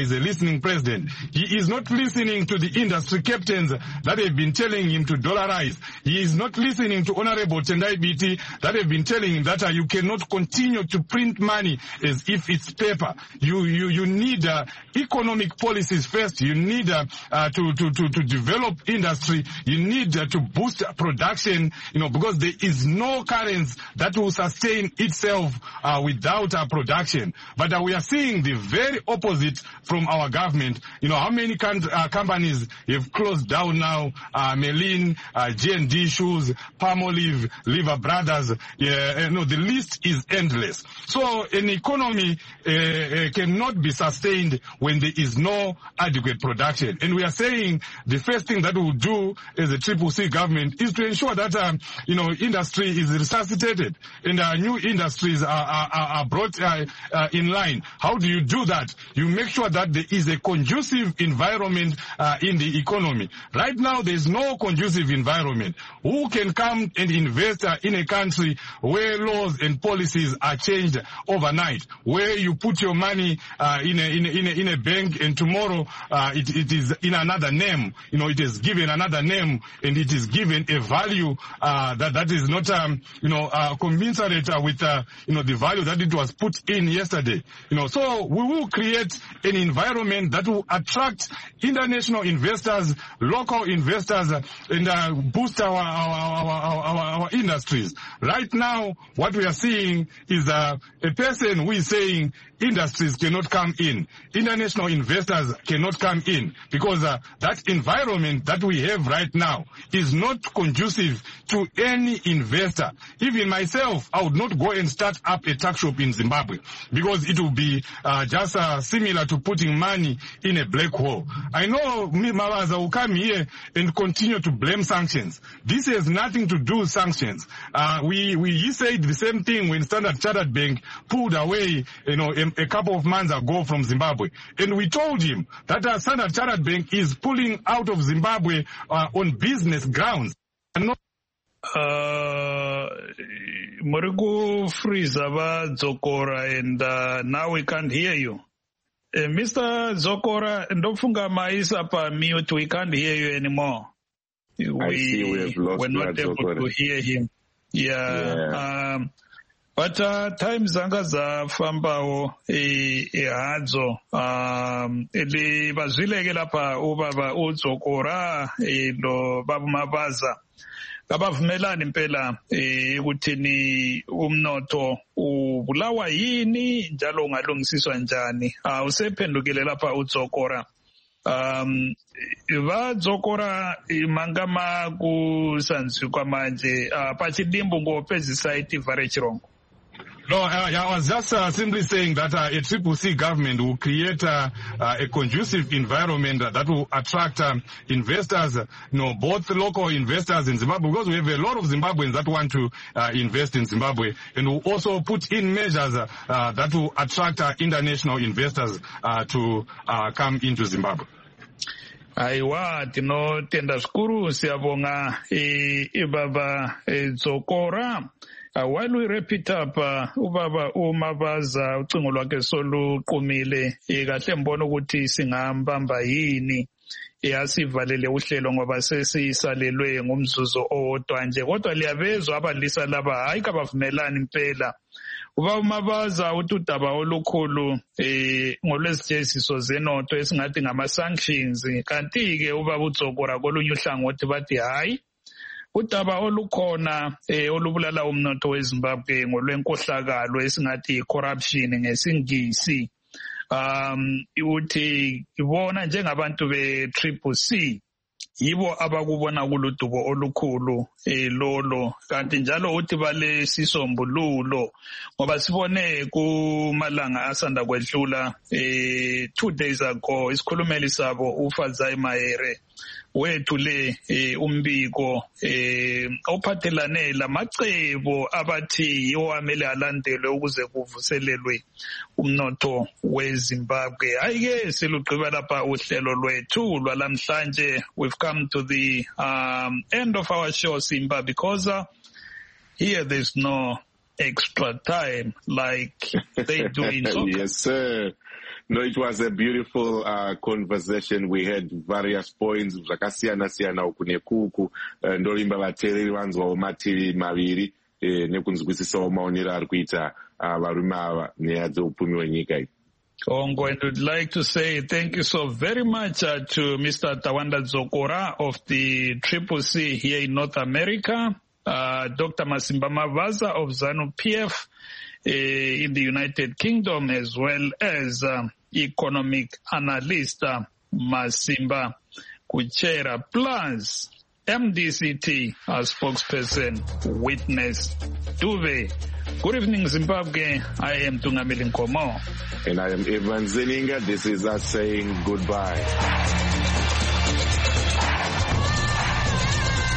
listening, President. He is not listening to the industry captains that have been telling him to dollarize. He is not listening to Honorable Tendai Biti that have been telling him that uh, you cannot continue to print money as if it's paper. You you you need uh, economic policies first. You need uh, uh, to, to to to develop industry. You need uh, to boost production. You know, because there is no currency that will sustain itself uh, without uh, production. But uh, we are seeing the very opposite from our government. You know, how many con- uh, companies have closed down now? Uh, Melin, uh, G and D Shoes, Palmolive, Lever Brothers. Yeah, you know, the list is endless. So an economy uh, uh, cannot be sustained when there is no adequate production. And we are saying the first thing that we will do as a Triple C government is to ensure that, um, you know, industry is resuscitated and uh, new industries are, are, are brought uh, uh, in line. How do you do that? You make sure that there is a conducive environment uh, in the economy. Right now, there is no conducive environment. Who can come and invest uh, in a country where laws and policies are changed overnight, where you put your money uh, in, a, in, a, in, a, in a bank and tomorrow uh, it, it is in another name? You know, it is given another name and it is given a value uh, that, that is not, um, you know, uh, commensurate uh, with, uh, you know, the value that it was put in yesterday. You know, so we will create an environment that will attract international investors, local investors, uh, and uh, boost our our, our, our, our, our industries. Right now, what we are seeing is uh, a person who is saying industries cannot come in, international investors cannot come in, because uh, that environment that we have right now is not conducive to any investor. Even myself, I would not go and start up a tuck shop in Zimbabwe, because it will be uh, just uh, similar to putting money in a black hole. I know Mabaza will come here and continue to blame sanctions. This has nothing to do with sanctions. Uh, we, we, he said the same thing when Standard Chartered Bank pulled away, you know, a, a couple of months ago from Zimbabwe. And we told him that uh, Standard Chartered Bank is pulling out of Zimbabwe uh, on business grounds. And not Uh, Moriku Frizava Zokora, and uh, now we can't hear you. Uh, Mister Zokora, Ndofunga Maisa pa mute, we can't hear you anymore. We, I see we have lost we're not able Zokora. to hear him. Yeah. yeah. Um, but uh, time zanga za fambawo e, e hadzo um, ili bazwileke lapha ubaba uZokora e, lo Babu Mabaza. Kabavumelani impela eh ukuthini umnotho ubulawa yini njalo ungalungisiswa njani. Ah usephendukile lapha uZokora. Um vaZokora mangama kusanzikwa manje pachidimbu ngopezisite vare chirongo. No, I, I was just uh, simply saying that uh, a Triple C government will create uh, uh, a conducive environment uh, that will attract um, investors, uh, you know, both local investors in Zimbabwe, because we have a lot of Zimbabweans that want to uh, invest in Zimbabwe, and will also put in measures uh, uh, that will attract uh, international investors uh, to uh, come into Zimbabwe. Aiwa tinotenda zvikuru siyabonga ibaba Zokora. Uh, while we wrap it up, uh, ubaba uMabaza ucingo lwakhe soluqumile kahle mbona ukuthi singahamba yini eyasivalele uhlelo ngoba sesisalelwe ngomzuzu owodwa nje, kodwa liyabezwa abalisa laba hayi kabavumelani impela. Ubaba uMabaza uthi udaba olukhulu eh ngolwesijeziso zenotho esingathi ngama sanctions, kanti ke ubaba uZokora kolunye uhlangothi bathi hayi udaba olukhona eh olubulala umnotho weZimbabwe ngolwenkohlakalo esingathi corruption ngesingisi. Um uthi ibona njengabantu be Triple C yibo abakubona kuludubo olukhulu eh lolo, kanti njalo uthi bale sisombululo ngoba sibone kumalanga asanda kwedlula eh two days ago isikhulumeli sabo uFadzai Mahere wethule eh, umbiko eh, ophathelane lamacebo abathi yiwo amele alandelwe ukuze kuvuselelwe umnotho weZimbabwe. Ayike silugqiba lapha uhlelo lwethu lwalamhlanje. We've come to the um, end of our show, Simba, because uh, here there's no extra time like they do in soccer. Yes, sir. No, it was a beautiful uh, conversation. We had various points. Zvakasiyana siyana uku nekuku. Ndorimba vateereri vanzwawo mativi maviri nekunzwisisawo maonero ari kuita varume ava nyaya dzeupfumi hwenyika iyi. Ongo, and would like to say thank you so very much uh, to Mister Tawanda Dzokora of the Triple C here in North America, uh, Doctor Masimba Mavaza of ZANU-P F uh, in the United Kingdom, as well as uh, economic analyst uh, Masimba Kuchera, plus M D C T as spokesperson, Witness Duve. Good evening, Zimbabwe. I am Tungamili Nkomo. And I am Evan Zeninga. This is us saying goodbye.